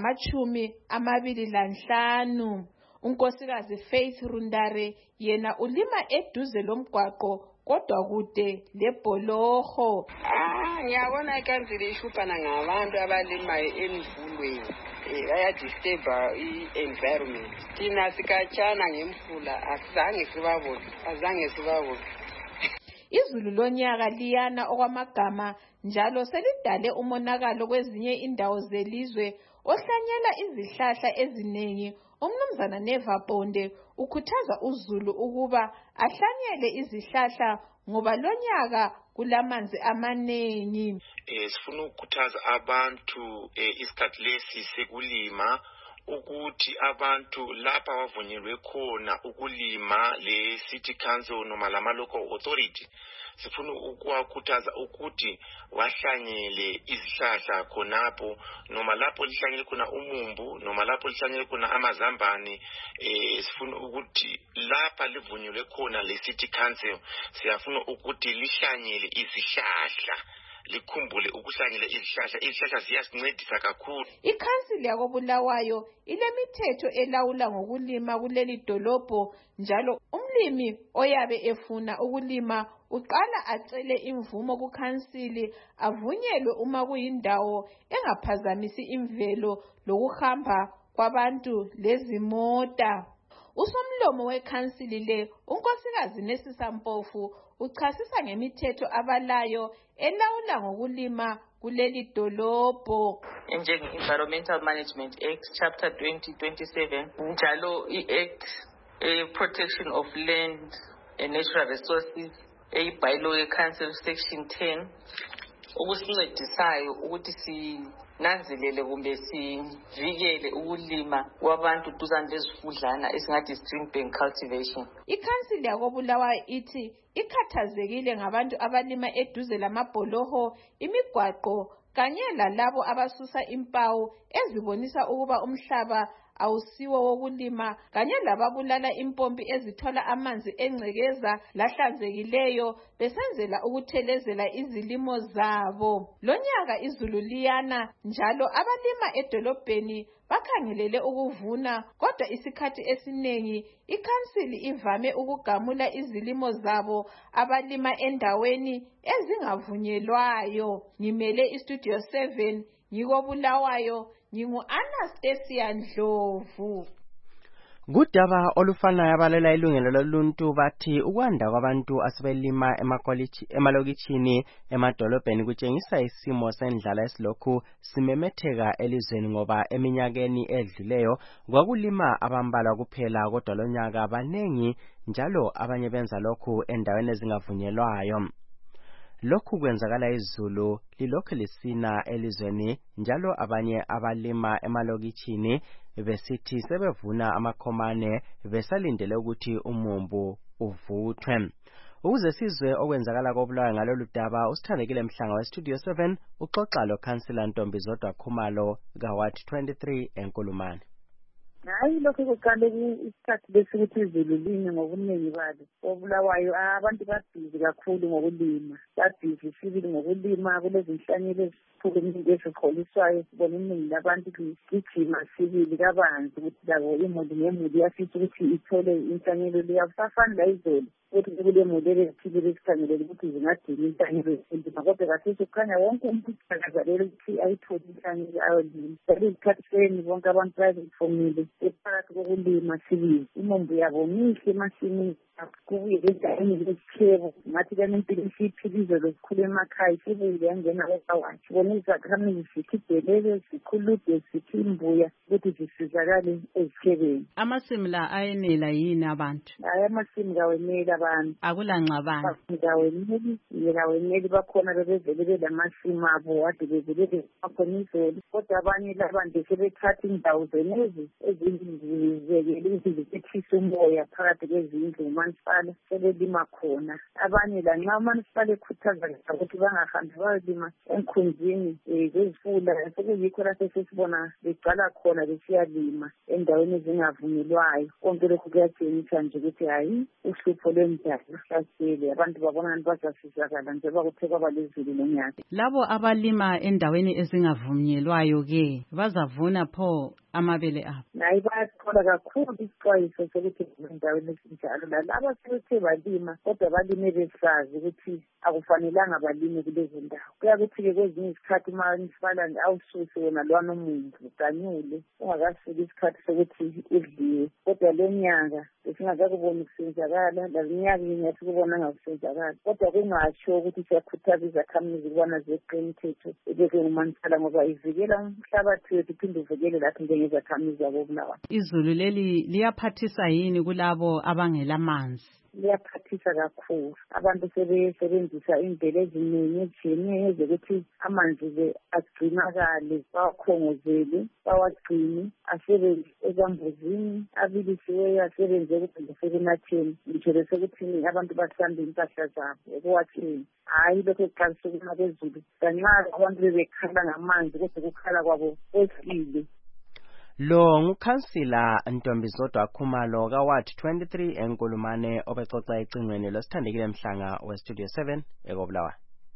lama-25. Unkosikazi Faith Rundare yena ulima eduze lomgwaqo kodwa kude lebholoho. Ngiyabona ikhansili ishuphana ngabantu abalimayo emvulweni. Bayadisturba i-environment. Thina sikatshana ngemfula azange sibabone. Izulu lonyaka liyana okwamagama njalo selidale umonakalo kwezinye indawo zelizwe ohlanyela izihlahla eziningi. Umnumzana Neva Bonde ukhuthaza uzulu ukuba ahlanyele izihlahla ngoba lonyaka kulamanzi amaningi. Sifuna ukukhuthaza abantu isikhathi lesi sekulima ukuthi abantu lapha bavunyelwe khona ukulima le city council noma lama local authority sifuna ukuwakhuthaza ukuthi wahlanyele izihlahla khonapho, noma lapho lihlanyele khona umumbu, noma lapho lihlanyele khona amazambane. Sifuna ukuthi lapha livunyelwe khona le city council, siyafuna ukuthi lihlanyele izihlahla, likhumbule ukuhlanyela izihlahla ziyasincedisa kakhulu. Ikhansili yakoBulawayo ilemithetho elawula ngokulima kuleli dolobho, njalo umlimi oyabe efuna ukulima uqala acele imvumo kukhansili avunyelwe uma kuyindawo engaphazamisi imvelo lokuhamba kwabantu lezimota. Usomlomo wekhansili le unkosikazi Nesisa Mpofu uchasisa ngemithetho abalayo elawula ngokulima kuleli dolobho. Environmental Management Act chapter 2027 njalo i-Act Protection of Land and Natural Resources bylaw ye-Council section 10 ukusincedisayo ukuthi sinanzelele kumbe sivikele ukulima kwabantu duzane lezifudlana esingathi stream bank cultivation. Ikhansili yakoBulawayo ithi ikhathazekile ngabantu abalima eduze lamabholoho, imigwaqo kanye lalabo abasusa impawu ezibonisa ukuba umhlaba awusiwo wokulima, kanye lababulala impompi ezithola amanzi engcekeza lahlanzekileyo besenzela ukuthelezela izilimo zabo. Lonyaka izulu liyana, njalo abalima edolobheni bakhangelele ukuvuna, kodwa isikhathi esinengi ikhansili ivame ukugamula izilimo zabo abalima endaweni ezingavunyelwayo. Ngimele iStudio 7 ngikoBulawayo, ngingu-Anastasia Ndlovu. Kudaba olufanayo abalela ilungelo loluntu bathi ukwanda kwabantu asebelima emalokitshini emadolobheni kutshengisa isimo sendlala esilokhu simemetheka elizweni, ngoba eminyakeni edluleyo kwakulima abambalwa kuphela, kodwa lonyaka banengi njalo abanye benza lokhu endaweni ezingavunyelwayo. Lokhu kwenzakala izulu lilokhu lisina elizweni, njalo abanye abalima emalokitshini besithi sebevuna amakhomane besalindele ukuthi umumbu uvuthwe. Ukuze sizwe okwenzakala koBulawayo ngalolu daba, usithandekile Mhlanga weStudio 7 uxoxa loKhansila Ntombizodwa Khumalo kaWard 23 eNkulumane. Hayi, lokho kuqale isikhathi besikuthi izulu line ngobuningi balo. koBulawayo abantu babhizi kakhulu ngokulima, babhizi sibili ngokulima. Kulezinhlanyelo eziphukemile ezikholiswayo, sibona iningi labantu ligijima sibili kabanzi ukuthi labo imuli ngemuli iyafisa ukuthi ithole inhlanyelo leyo. Akusafani la izolo ukuthi kule muli ezithile ezikhangelele ukuthi zingadinga inhlanyelo esilima, kodwa kathesi kukhanya wonke umuntu uthakazelele ukuthi ayithole inhlanyelo ayolima. Njalo izikhathi seni bonke abantu bazifomile phakathi kokulima sibili. Imombo yabo mihle emasimini, kubuye endaweni lesikhebo ngathi kanempilo isiphilizo lokukhula emakhaya, sibuye yangena koKaWard. Sibona izakhamizi zikhibhelele, zikhulude, zikimbuya ukuthi zisizakale ezikhebeni. Amasimu la ayenela yini abantu? Hayi, amasimu kaweneli abantu. Akulangxabano? Kaweneli bakhona bebevele belamasimu abo ade bevele bakhona izolo, kodwa abanye labantu sebethatha indawo zenezi ezizekele ukuthi zithise umoya phakathi kwezindlu umanisipala sebelima khona. Abanye lanxa umanisipala ekhuthaza ukuthi bangahambi bayolima enkhunzini zezifula, sekuyikho lapho sesibona begcala khona besiyalima endaweni ezingavunyelwayo. Konke lokhu kuyatshengisa nje ukuthi hayi, uhlupho lwendalo luhlasele abantu, babona ngani bazasizakala njengoba kuthe kwaba lezulu lonyaka. Labo abalima endaweni ezingavunyelwayo ke bazavuna pho amabele abo? Hayi, bayathola kakhulu isixwayiso sokuthi endaweni ezinjalo. Lalaba sebethe balima kodwa balime besazi ukuthi akufanelanga balime kulezi ndawo. Kuyakuthi-ke kwezinye izikhathi umanisipala awususe wona lwana umumbu uganyule ungakafiki isikhathi sokuthi udliwe, kodwa lo nyaka besingakakuboni kusenzakala, laminyaka inye sikubona ngakusenzakala, kodwa kungatsho ukuthi siyakhuthaza izakhamizi ukubana zeqe imithetho ebekwe ngumanisipala, ngoba ivikela umhlabathi wethu iphinde uvikele lathi njengezakhamizi zakoBulawayo. Izulu leli liyaphathisa yini kulabo abangelamanzi? phansi. Liyaphathisa kakhulu. Abantu sebesebenzisa indlela eziningi ezitshiyeneyo ezokuthi amanzi agcinakale, bawakhongozele, bawagcine, asebenze ezambuzini, abilisiweyo asebenze ukudla sekunatheni. Ngitsho besekuthini abantu basambe impahla zabo ekuwatheni. Hayi lokho kuqalisa ukuna kwezulu. Kanxa abantu bebekhala ngamanzi kodwa ukukhala kwabo kwehlile. Lo ngukhansila Ntombizodwa Khumalo kaWard 23 eNkulumane obexoxa ecingweni losithandekile Mhlanga weStudio 7 eKobulawayo.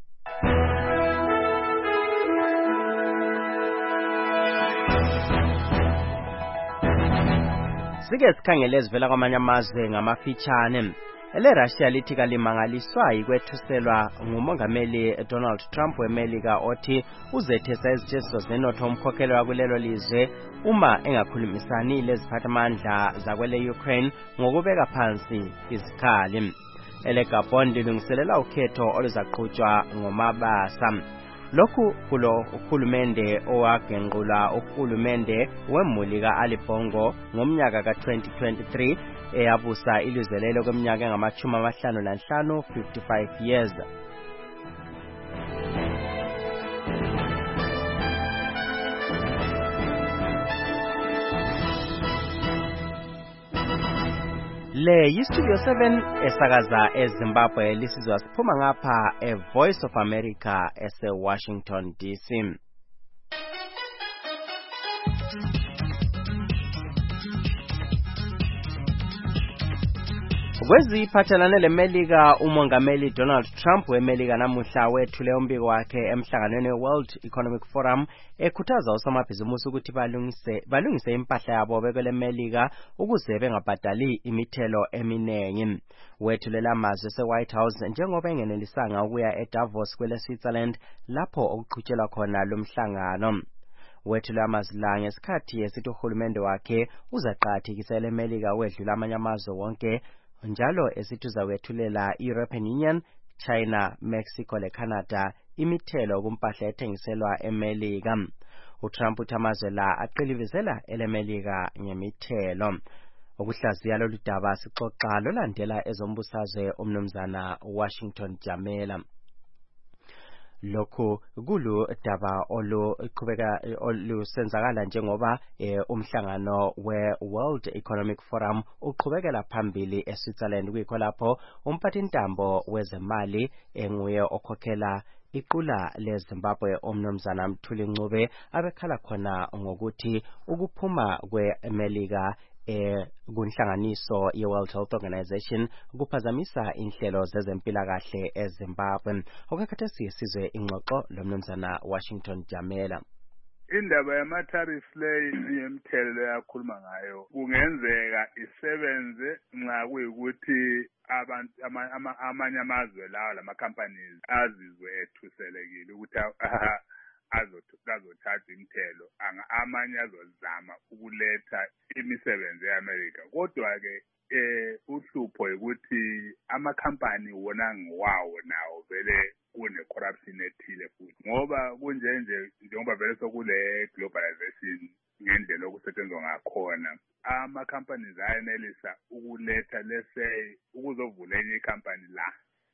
Sike sikhangele ezivela kwamanye amazwe ngamafitshane. EleRussia lithi kalimangaliswa yikwethuselwa ngumongameli Donald Trump weMelika othi uzethesa izitsheziso zenotho umkhokheli wakulelo lizwe uma engakhulumisani leziphathamandla zakwele Ukraine ngokubeka phansi izikhali. EleGabon lilungiselela ukhetho oluzaqhutshwa ngomabasa. Lokhu kulo uhulumende owagenqula uhulumende wemuli ka-Ali Bongo ngomnyaka ka-2023 eyabusa ilizwe lelo kweminyaka engama-55 55 years. Le yiStudio 7 esakaza eZimbabwe lisizwa siphuma ngapha eVoice of America eseWashington DC. Kweziphathelane leMelika umongameli Donald Trump weMelika namuhla wethule umbiko wakhe emhlanganweni weWorld Economic Forum ekhuthaza osomabhizimusi ukuthi balungise impahla yabo bekwele Melika ukuze bengabhadali imithelo eminengi. Wethulela amazwi eseWhite House njengoba engenelisanga ukuya eDavos kwele Switzerland lapho okuqhutshelwa khona lo mhlangano. Wethule amazwi la ngesikhathi esithi uhulumende wakhe uzaqhathikisela eMelika wedlula amanye amazwe wonke njalo esithi uzawethulela i-European Union, China, Mexico leCanada imithelo kumpahla ethengiselwa eMelika. uTrump uthi amazwe la aqilibizela eleMelika ngemithelo. Ukuhlaziya lolu daba sixoxa lolandela ezombusazwe umnumzana Washington Jamela. Lokhu kulu daba oluqhubeka olusenzakala njengoba umhlangano weWorld Economic Forum uqhubekela phambili eSwitzerland kuyikho lapho umphathintambo wezemali enguye okhokhela iqula leZimbabwe umnumzana Mthuli Ncube abekhala khona ngokuthi ukuphuma kweMelika kunhlanganiso yeWorld Health Organization kuphazamisa inhlelo zezempilakahle eZimbabwe. Okukhathesi sizwe ingxoxo lomnumzana Washington Jamela. Indaba yama-tariff leyi yemithelo yakhuluma ngayo kungenzeka isebenze nxa kuyikuthi abantu amanye amazwe lawo lama-companies azizwe ethuselekile ukuthi azothatha imithelo amanye azozama ukuletha imisebenzi eAmerica. Kodwa-ke uhlupho ukuthi amakhampani wona ngiwawo nawo vele kune-corruption ethile futhi ngoba njengoba vele sokule globalization ngendlela okusetshenzwa ngakhona ama-companies ayenelisa ukuletha lese ukuzovula enye ikhampani la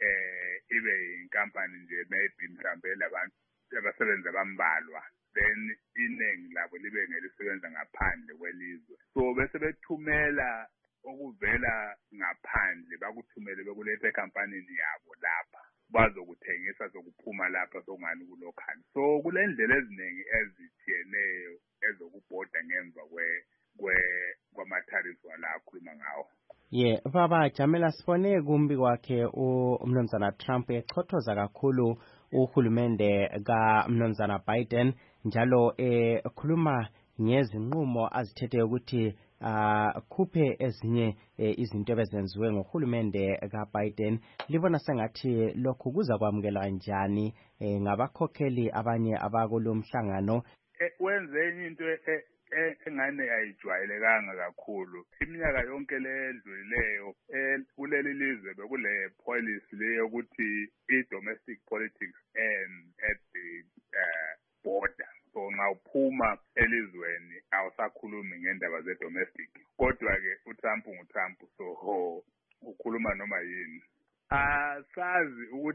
ibe yinkampani nje maybe mhlambe labantu abasebenzi abambalwa then iningi labo libe ngelisebenza ngaphandle kwelizwe so bese bethumela okuvela ngaphandle bakuthumele bekuletha ekhampanini yabo lapha bazokuthengisa sokuphuma lapha sokungani kulokhani so kule ndlela eziningi ezithiyeneyo ezokubhoda ngemva kwama-tariff wala akhuluma ngawo. Baba Jamela sifone kumbi kwakhe umnumzana Trump echothoza kakhulu uhulumende kaMnumzana Biden njalo ekhuluma ngezinqumo azithethe ukuthi khuphe ezinye izinto ebezenziwe ngohulumende kaBiden. Libona sengathi lokhu kuza kwamukela njani ngabakhokheli abanye abakulomhlangano? Wenze enye into engane ayijwayelekanga kakhulu iminyaka yonke ledlulileyo kuleli lizwe bekule policy leyo ukuthi i-domestic politics at the border so nxa uphuma elizweni awusakhulumi ngendaba ze-domestic kodwa-ke uTrump nguTrump so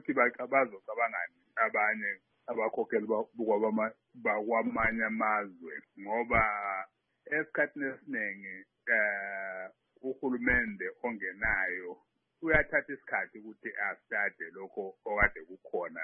ukuthi bazocabangani abanye abakhokheli bakwamanye amazwe ngoba esikhathini esiningi uhulumende ongenayo uyathatha isikhathi ukuthi astarte lokho okade kukhona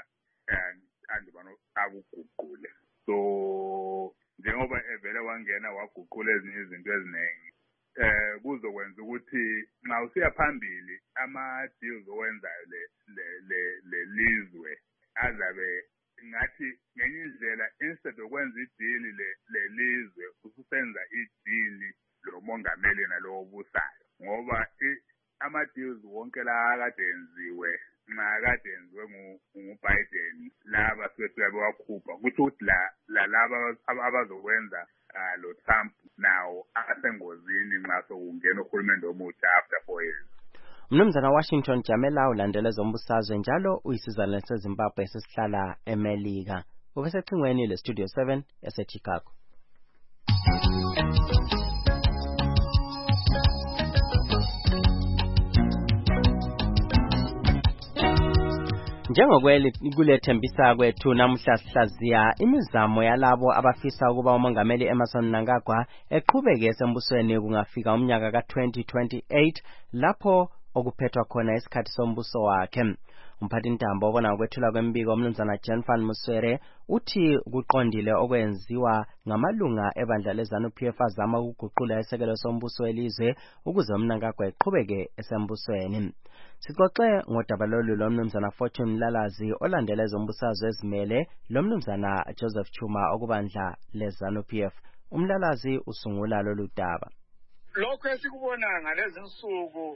akuguqule. So njengoba evele wangena waguqula ezinye izinto eziningi kuzokwenza ukuthi nxa usiya phambili ama-deals owenzayo le lizwe azabe ngathi ngenye indlela instead okwenza idili le lizwe ususenza idili lo mongameli nalowo busayo ngoba ama-deals wonke la akade enziwe nxa kade enziwe ngu-Biden laba sebefika bewakhupha kutho ukuthi laba abazokwenza lo Trump nawo asengozini nxa sokungena uhulumende omutsha after 4 years. Mnumzana Washington Jamela ulandela zombusazwe njalo uyisizalwane seZimbabwe sesihlala eMelika. Ubesecingweni le Studio 7 eseChicago. Njengokule kwethu namuhla sihlaziya imizamo yalabo abafisa ukuba umongameli Emmerson Mnangagwa eqhubeke esembusweni kungafika umnyaka ka-2028 lapho okuphethwa khona isikhathi sombuso wakhe. Umphathintambo obona ukwethula kwembiko umnumzana Jan van Muswere uthi kuqondile okwenziwa ngamalunga ebandla leZANU-PF azama ukuguqula isekelo sombuso elizwe ukuze uMnangagwa eqhubeke esembusweni. Sixoxe ngodaba lolu lomnumzana Fortune Mlalazi olandela ezombusazwe ezimele lomnumzana Joseph Chuma okubandla leZANU-PF. Umlalazi usungula lolu daba. Lokho esikubona ngalezi insuku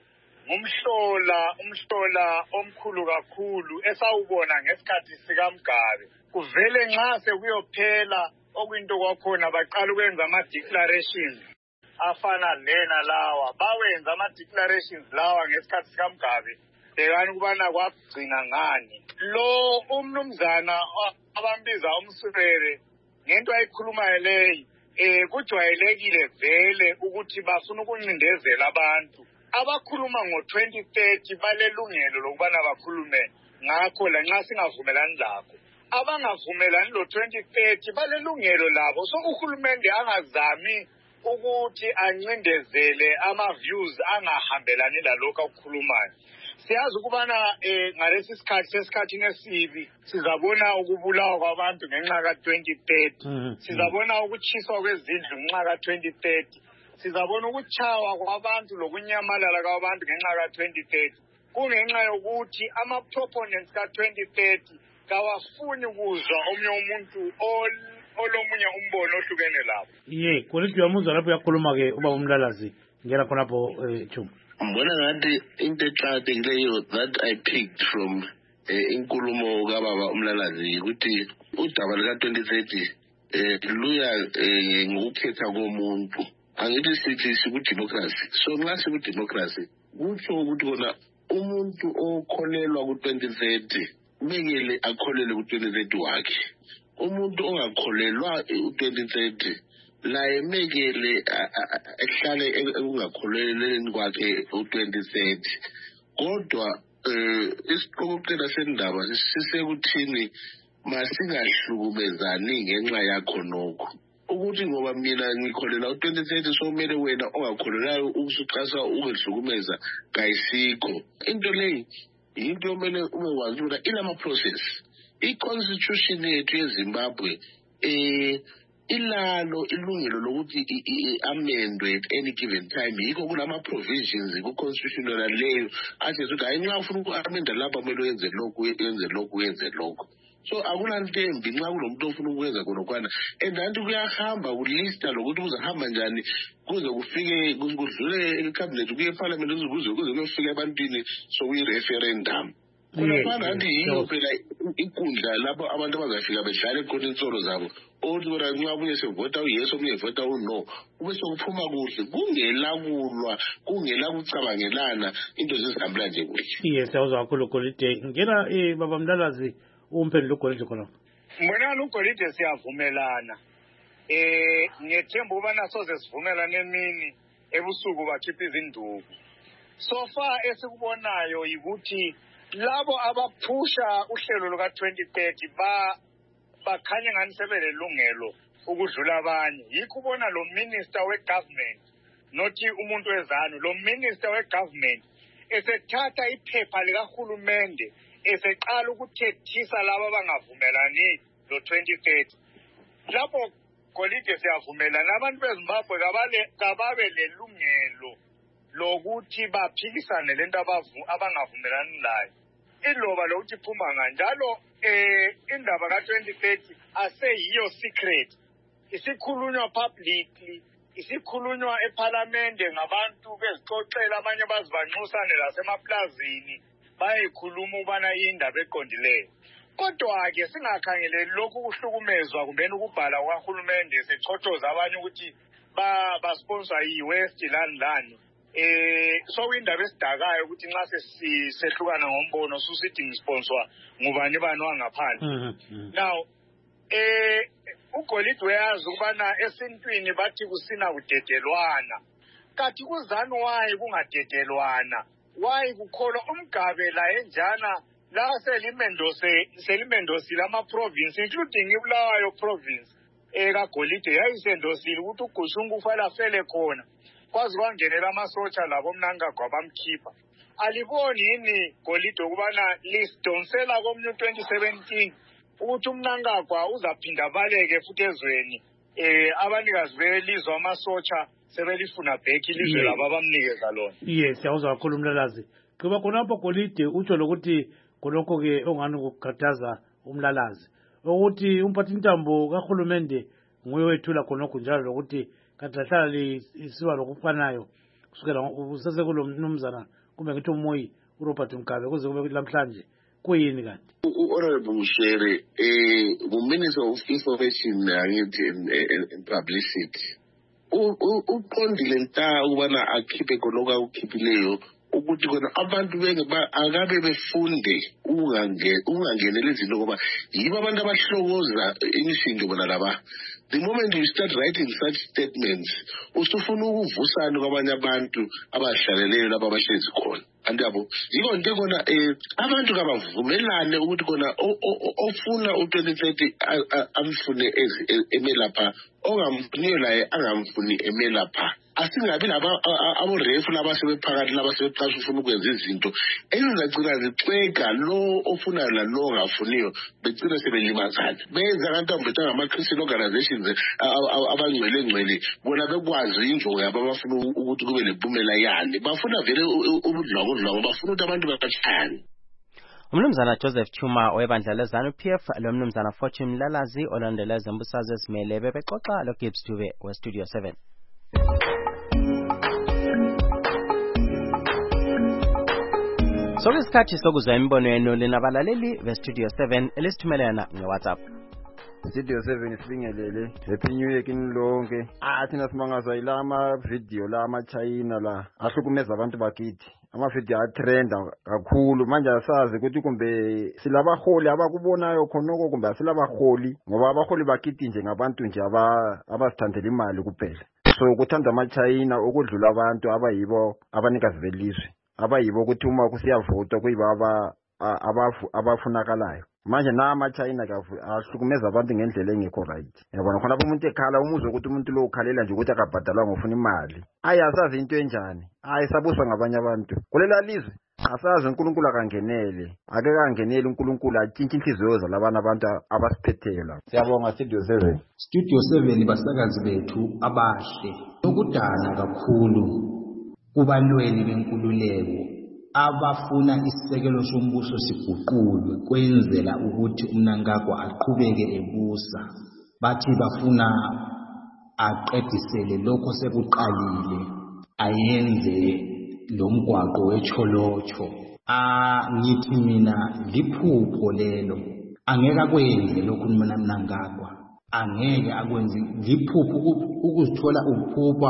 umhlola omkhulu kakhulu esawubona ngesikhathi sikaMgabe kuvele nxa sekuyophela okuyinto kwakhona baqala ukwenza ama-declarations afana lena lawa bawenza ama-declarations lawa ngesikhathi sikaMgabe bekani ukubana kwagcina ngani lo umnumzana abambiza umswere ngento ayikhulumayo leyo kujwayelekile vele ukuthi bafuna ukuncindezela abantu abakhuluma ngo-2030 balelungelo lokubana bakhulume ngakho lanxa singavumelani lakho abangavumelani lo-2030 balelungelo labo so uhulumende angazami ukuthi ancindezele ama-views angahambelani lalokho akukhulumayo. Siyazi ukubana ngalesi sikhathi sesikhathini esibi sizabona ukubulawa kwabantu ngenxa ka-2030 sizabona ukutshiswa kwezindlu ngenxa ka-2030 sizabona ukutshawa kwabantu lokunyamalala kwabantu ngenxa ka-2030 kungenxa yokuthi ama-proponents ka-2030 kawafuni kuzwa omunye umuntu olomunye umbono ohlukene lapho. Kulithi uyamuzwa lapho uyakhuluma-ke uba umlalazi ngena khonapho Chuma. Mbona ngathi into eqakathekileyo that I picked from inkulumo kababa umlalazi ukuthi udaba lika-2030 luya ngokukhetha komuntu. Angithi sithi sikudemocracy. So nxa sikudemocracy kutsho ukuthi kona umuntu okholelwa ku-2030 kumele akholelwe ku-2030 wakhe. Umuntu ongakholelwa u-2030 laye mekele ehlale ekungakholeleni kwakhe u-2030 kodwa isiqokoqela sendaba sisekuthini masingahlukumezani ngenxa yakho nokho ukuthi ngoba mina ngikholela u-2030 so kumele wena ongakholelayo ukusuqasa ungehlukumeza kayisikho. Into leyi yinto omele ube wazi ukuthi ilama-process. I-constitution yethu yeZimbabwe ilalo ilungelo lokuthi amendwe at any given time. Yikho kulama-provisions ku-constitution yona leyo athi ukuthi hayi nxa ufuna uku-amenda lapha kumele uyenze lokhu. So akulanto embi nxa kunomuntu ofuna ukwenza khonokwana and anti kuyahamba kulista lokuthi kuzahamba njani kuze kufike kudlule ecabinet kuye eparliament kuze kuyofika ebantwini sokuyi-referendum. Kunafana anti yiyo phela inkundla lapho abantu abazafika bedlale khona insolo zabo othi kodwa nxa omunye sevota u-yes omunye evota u-no kube sokuphuma kuhle kungelakulwa kungela kucabangelana into zizihambela nje kuhle. Siyawuzwa kakhulu Golide. Ngena baba Mlalazi umphendula uGolide khona. Mbonani uGolide siyavumelana. Ngiyethemba ukubana soze sivumelane emini ebusuku bakhipha izinduku. So far esikubonayo yikuthi labo abaphusha uhlelo luka-2030 bakhanye ngani sebelelungelo ukudlula abanye. Yikho ubona lo minister we-government, nothi umuntu wezanu, lo minister we-government esethatha iphepha likahulumende eseqala ukuthethisa laba abangavumelani lo 2030. Lapho Golide siyavumelana abantu beZimbabwe kababe lelungelo lokuthi baphikisane lento abangavumelani layo. Iloba lokuthi phuma kanjalo indaba ka-2030 aseyiyo secret. Isikhulunywa publicly, isikhulunywa eParliament ngabantu bezixoxela, abanye bazibanxusane lasemaplazini bayikhuluma ubana indaba eqondileyo. Kodwa-ke singakhangeleli lokhu kuhlukumezwa kumbe ukubhala kwahulumende sechochoza abanye ukuthi basponsor yi-West lani. So indaba esidakayo ukuthi nxa sehlukana ngombono susithi ngisponsor ngubani bani wangaphandle. Now uGolide uyazi ukubana esintwini bathi kusina kudedelwana. Kathi kuzanu wayi kungadedelwana. Wayi kukholwa umgabe la enjana la selimendosile ama-province including iBulawayo province kaGolide yayisendosile ukuthi uGushungu kufanele afele khona. Kwazi kwangenela amasotsha labo Mnangagwa bamkhipha. Aliboni yini Golide ukubana lisidonsela komnye 2017 ukuthi uMnangagwa uzaphinda baleke futhi ezweni abanikazi belizwe amasotsha sebelifuna back ilizwe labo abamnikeza lona. Yes, siyawuzwa kakhulu Mlalazi. Kuba khonapho Golide utsho lokuthi konokho ke ongani ukukhathaza uMlalazi ukuthi umphathintambo kahulumende nguye wethula khonokho njalo lokuthi kahlahlala lisiwa lokufanayo kusukela usesekulo mnumzana kumbe ngithi umoyi uRobert Mugabe kuze kube lamhlanje kuyini kanti? Honorable Mshere, Minister of Information and Publicity uqondile nta ukubana akhiphe konke akukhiphileyo ukuthi kona abantu akabe befunde ungangenela izinto ngoba yibo abantu abahlokoza imisindo bona laba. The moment you start writing such statements usufuna ukuvusana kwabanye abantu abahlaleleyo lapha abahlezi khona. Andiyabo yiko nto kona abantu kabavumelane ukuthi kona ofuna u-2030 amfune emelapha ongamfuniyo laye angamfuni emelapha. Asingabi aborefu labasebephakathi labasebeqasha ufuna ukwenza izinto ezizagcina zixega lo ofunayo lalo ongafuniyo begcina sebelimazana. Benza kanti ngama-Christian organizations abangcwele bona bekwazi injongo yabo abafuna ukuthi kube lempumela yani. Bafuna vele ubudlwangu bafuna ukuthi abantu baqashane. Umnumzana Joseph Chuma webandla leZANU-PF lo mnumzana Fortune Mlalazi olandela izembusazwe esimele bebexoxa lo Gibbs Dube weStudio 7. Sokusikhathi sokuzwa imibono yenu linabalaleli beStudio 7 elisithumelana ngeWhatsApp. Studio 7 sibingelele. Happy New Year kini lonke. Thina simangazwa ilama video la ama-China la ahlukumeza abantu bakithi. Ama-video atrenda kakhulu manje asazi ukuthi kumbe silabaholi abakubonayo khonoko kumbe asilabaholi ngoba abaholi bakithi nje ngabantu nje abasithandela imali kuphela. So kuthanda ama-China ukudlula abantu abayibo abanikazi belizwe. Abayibo ukuthi uma kusiyavotwa kuyibaba abafunakalayo. Manje ama-China ahlukumeza abantu ngendlela engekho right. Yabona khona umuntu ekhala umuzwe ukuthi umuntu lo ukhalela nje ukuthi akabhadalwa ngofuna imali. Asazi into enjani. Sabuswa ngabanye abantu. Kulela lizwe asazi uNkulunkulu akangenele. Ake kangenele uNkulunkulu atshintshe inhliziyo zalabana abantu abasiphetheyo la. Siyabonga Studio 7. Studio 7 basakazi bethu abahle. Ukudana kakhulu kubalweni benkululeko abafuna isisekelo sombuso siguqulwe kwenzela ukuthi uMnangagwa aqhubeke ebusa. Bathi bafuna aqedisele lokho sekuqalile ayenze lo mgwaqo wecholocho. Ngithi mina liphupho lelo. Angeke akwenze lokhu uMnangagwa. Angeke akwenze liphupho ukuzithola uphupha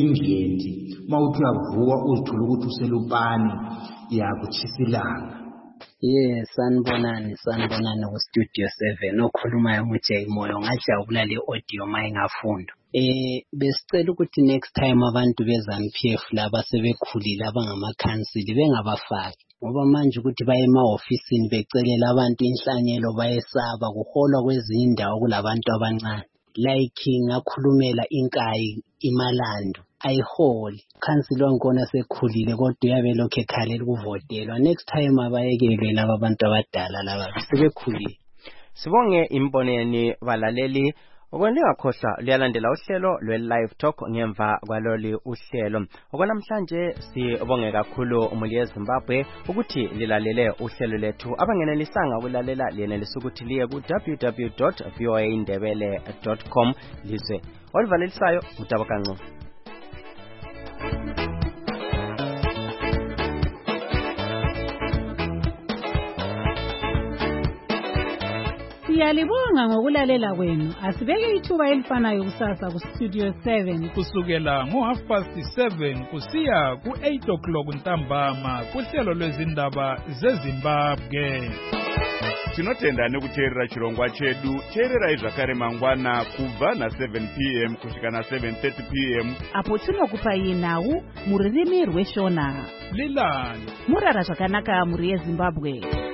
use-England mawuthi uyavuka uzithola ukuthi uselupani yakuthisilanga. sanibonani ku Studio 7 okhulumayo nguJay Moyo ngajabula le audio mayingafunda. Besicela ukuthi next time abantu beZANU-PF laba sebekhulile abangamakhansili bengabafaki. Ngoba manje ukuthi baye ema-ofisini becelela abantu inhlanyelo bayesaba kuholwa kwezinye indawo kulabantu abancane. Like ngakhulumela inkayi imalando ayiholi khansili wankona sekhulile kodwa uyabe lokho ekhalela ukuvotelwa. Next time abayekelwe laba abantu abadala laba sebekhulile. Sibonge imboneni balaleli. Okwelingakhohlwa liyalandela uhlelo lwe-Live Talk ngemva kwaloli uhlelo. Okwanamhlanje sibonge kakhulu umuli Zimbabwe ukuthi lilalele uhlelo lethu. Abangenelisanga ukulalela liyenelisa ukuthi liye ku www.voaindebele.com lizwe. Olivalelisayo uTabakancu. Siyalibonga ngokulalela kwenu. Asibeke ithuba elifanayo kusasa ku Studio 7 kusukela ngo7:30 kusiya ku8 ntambama kuhlelo lwezindaba zeZimbabwe. Tinotenda nekuteerera chirongwa chedu. Teerera zvakare mangwana kubva na7 p.m. kusvika na7:30 p.m. apo tinokupa nhau mururimi rweShona. Lilani murara zvakanaka muri yeZimbabwe.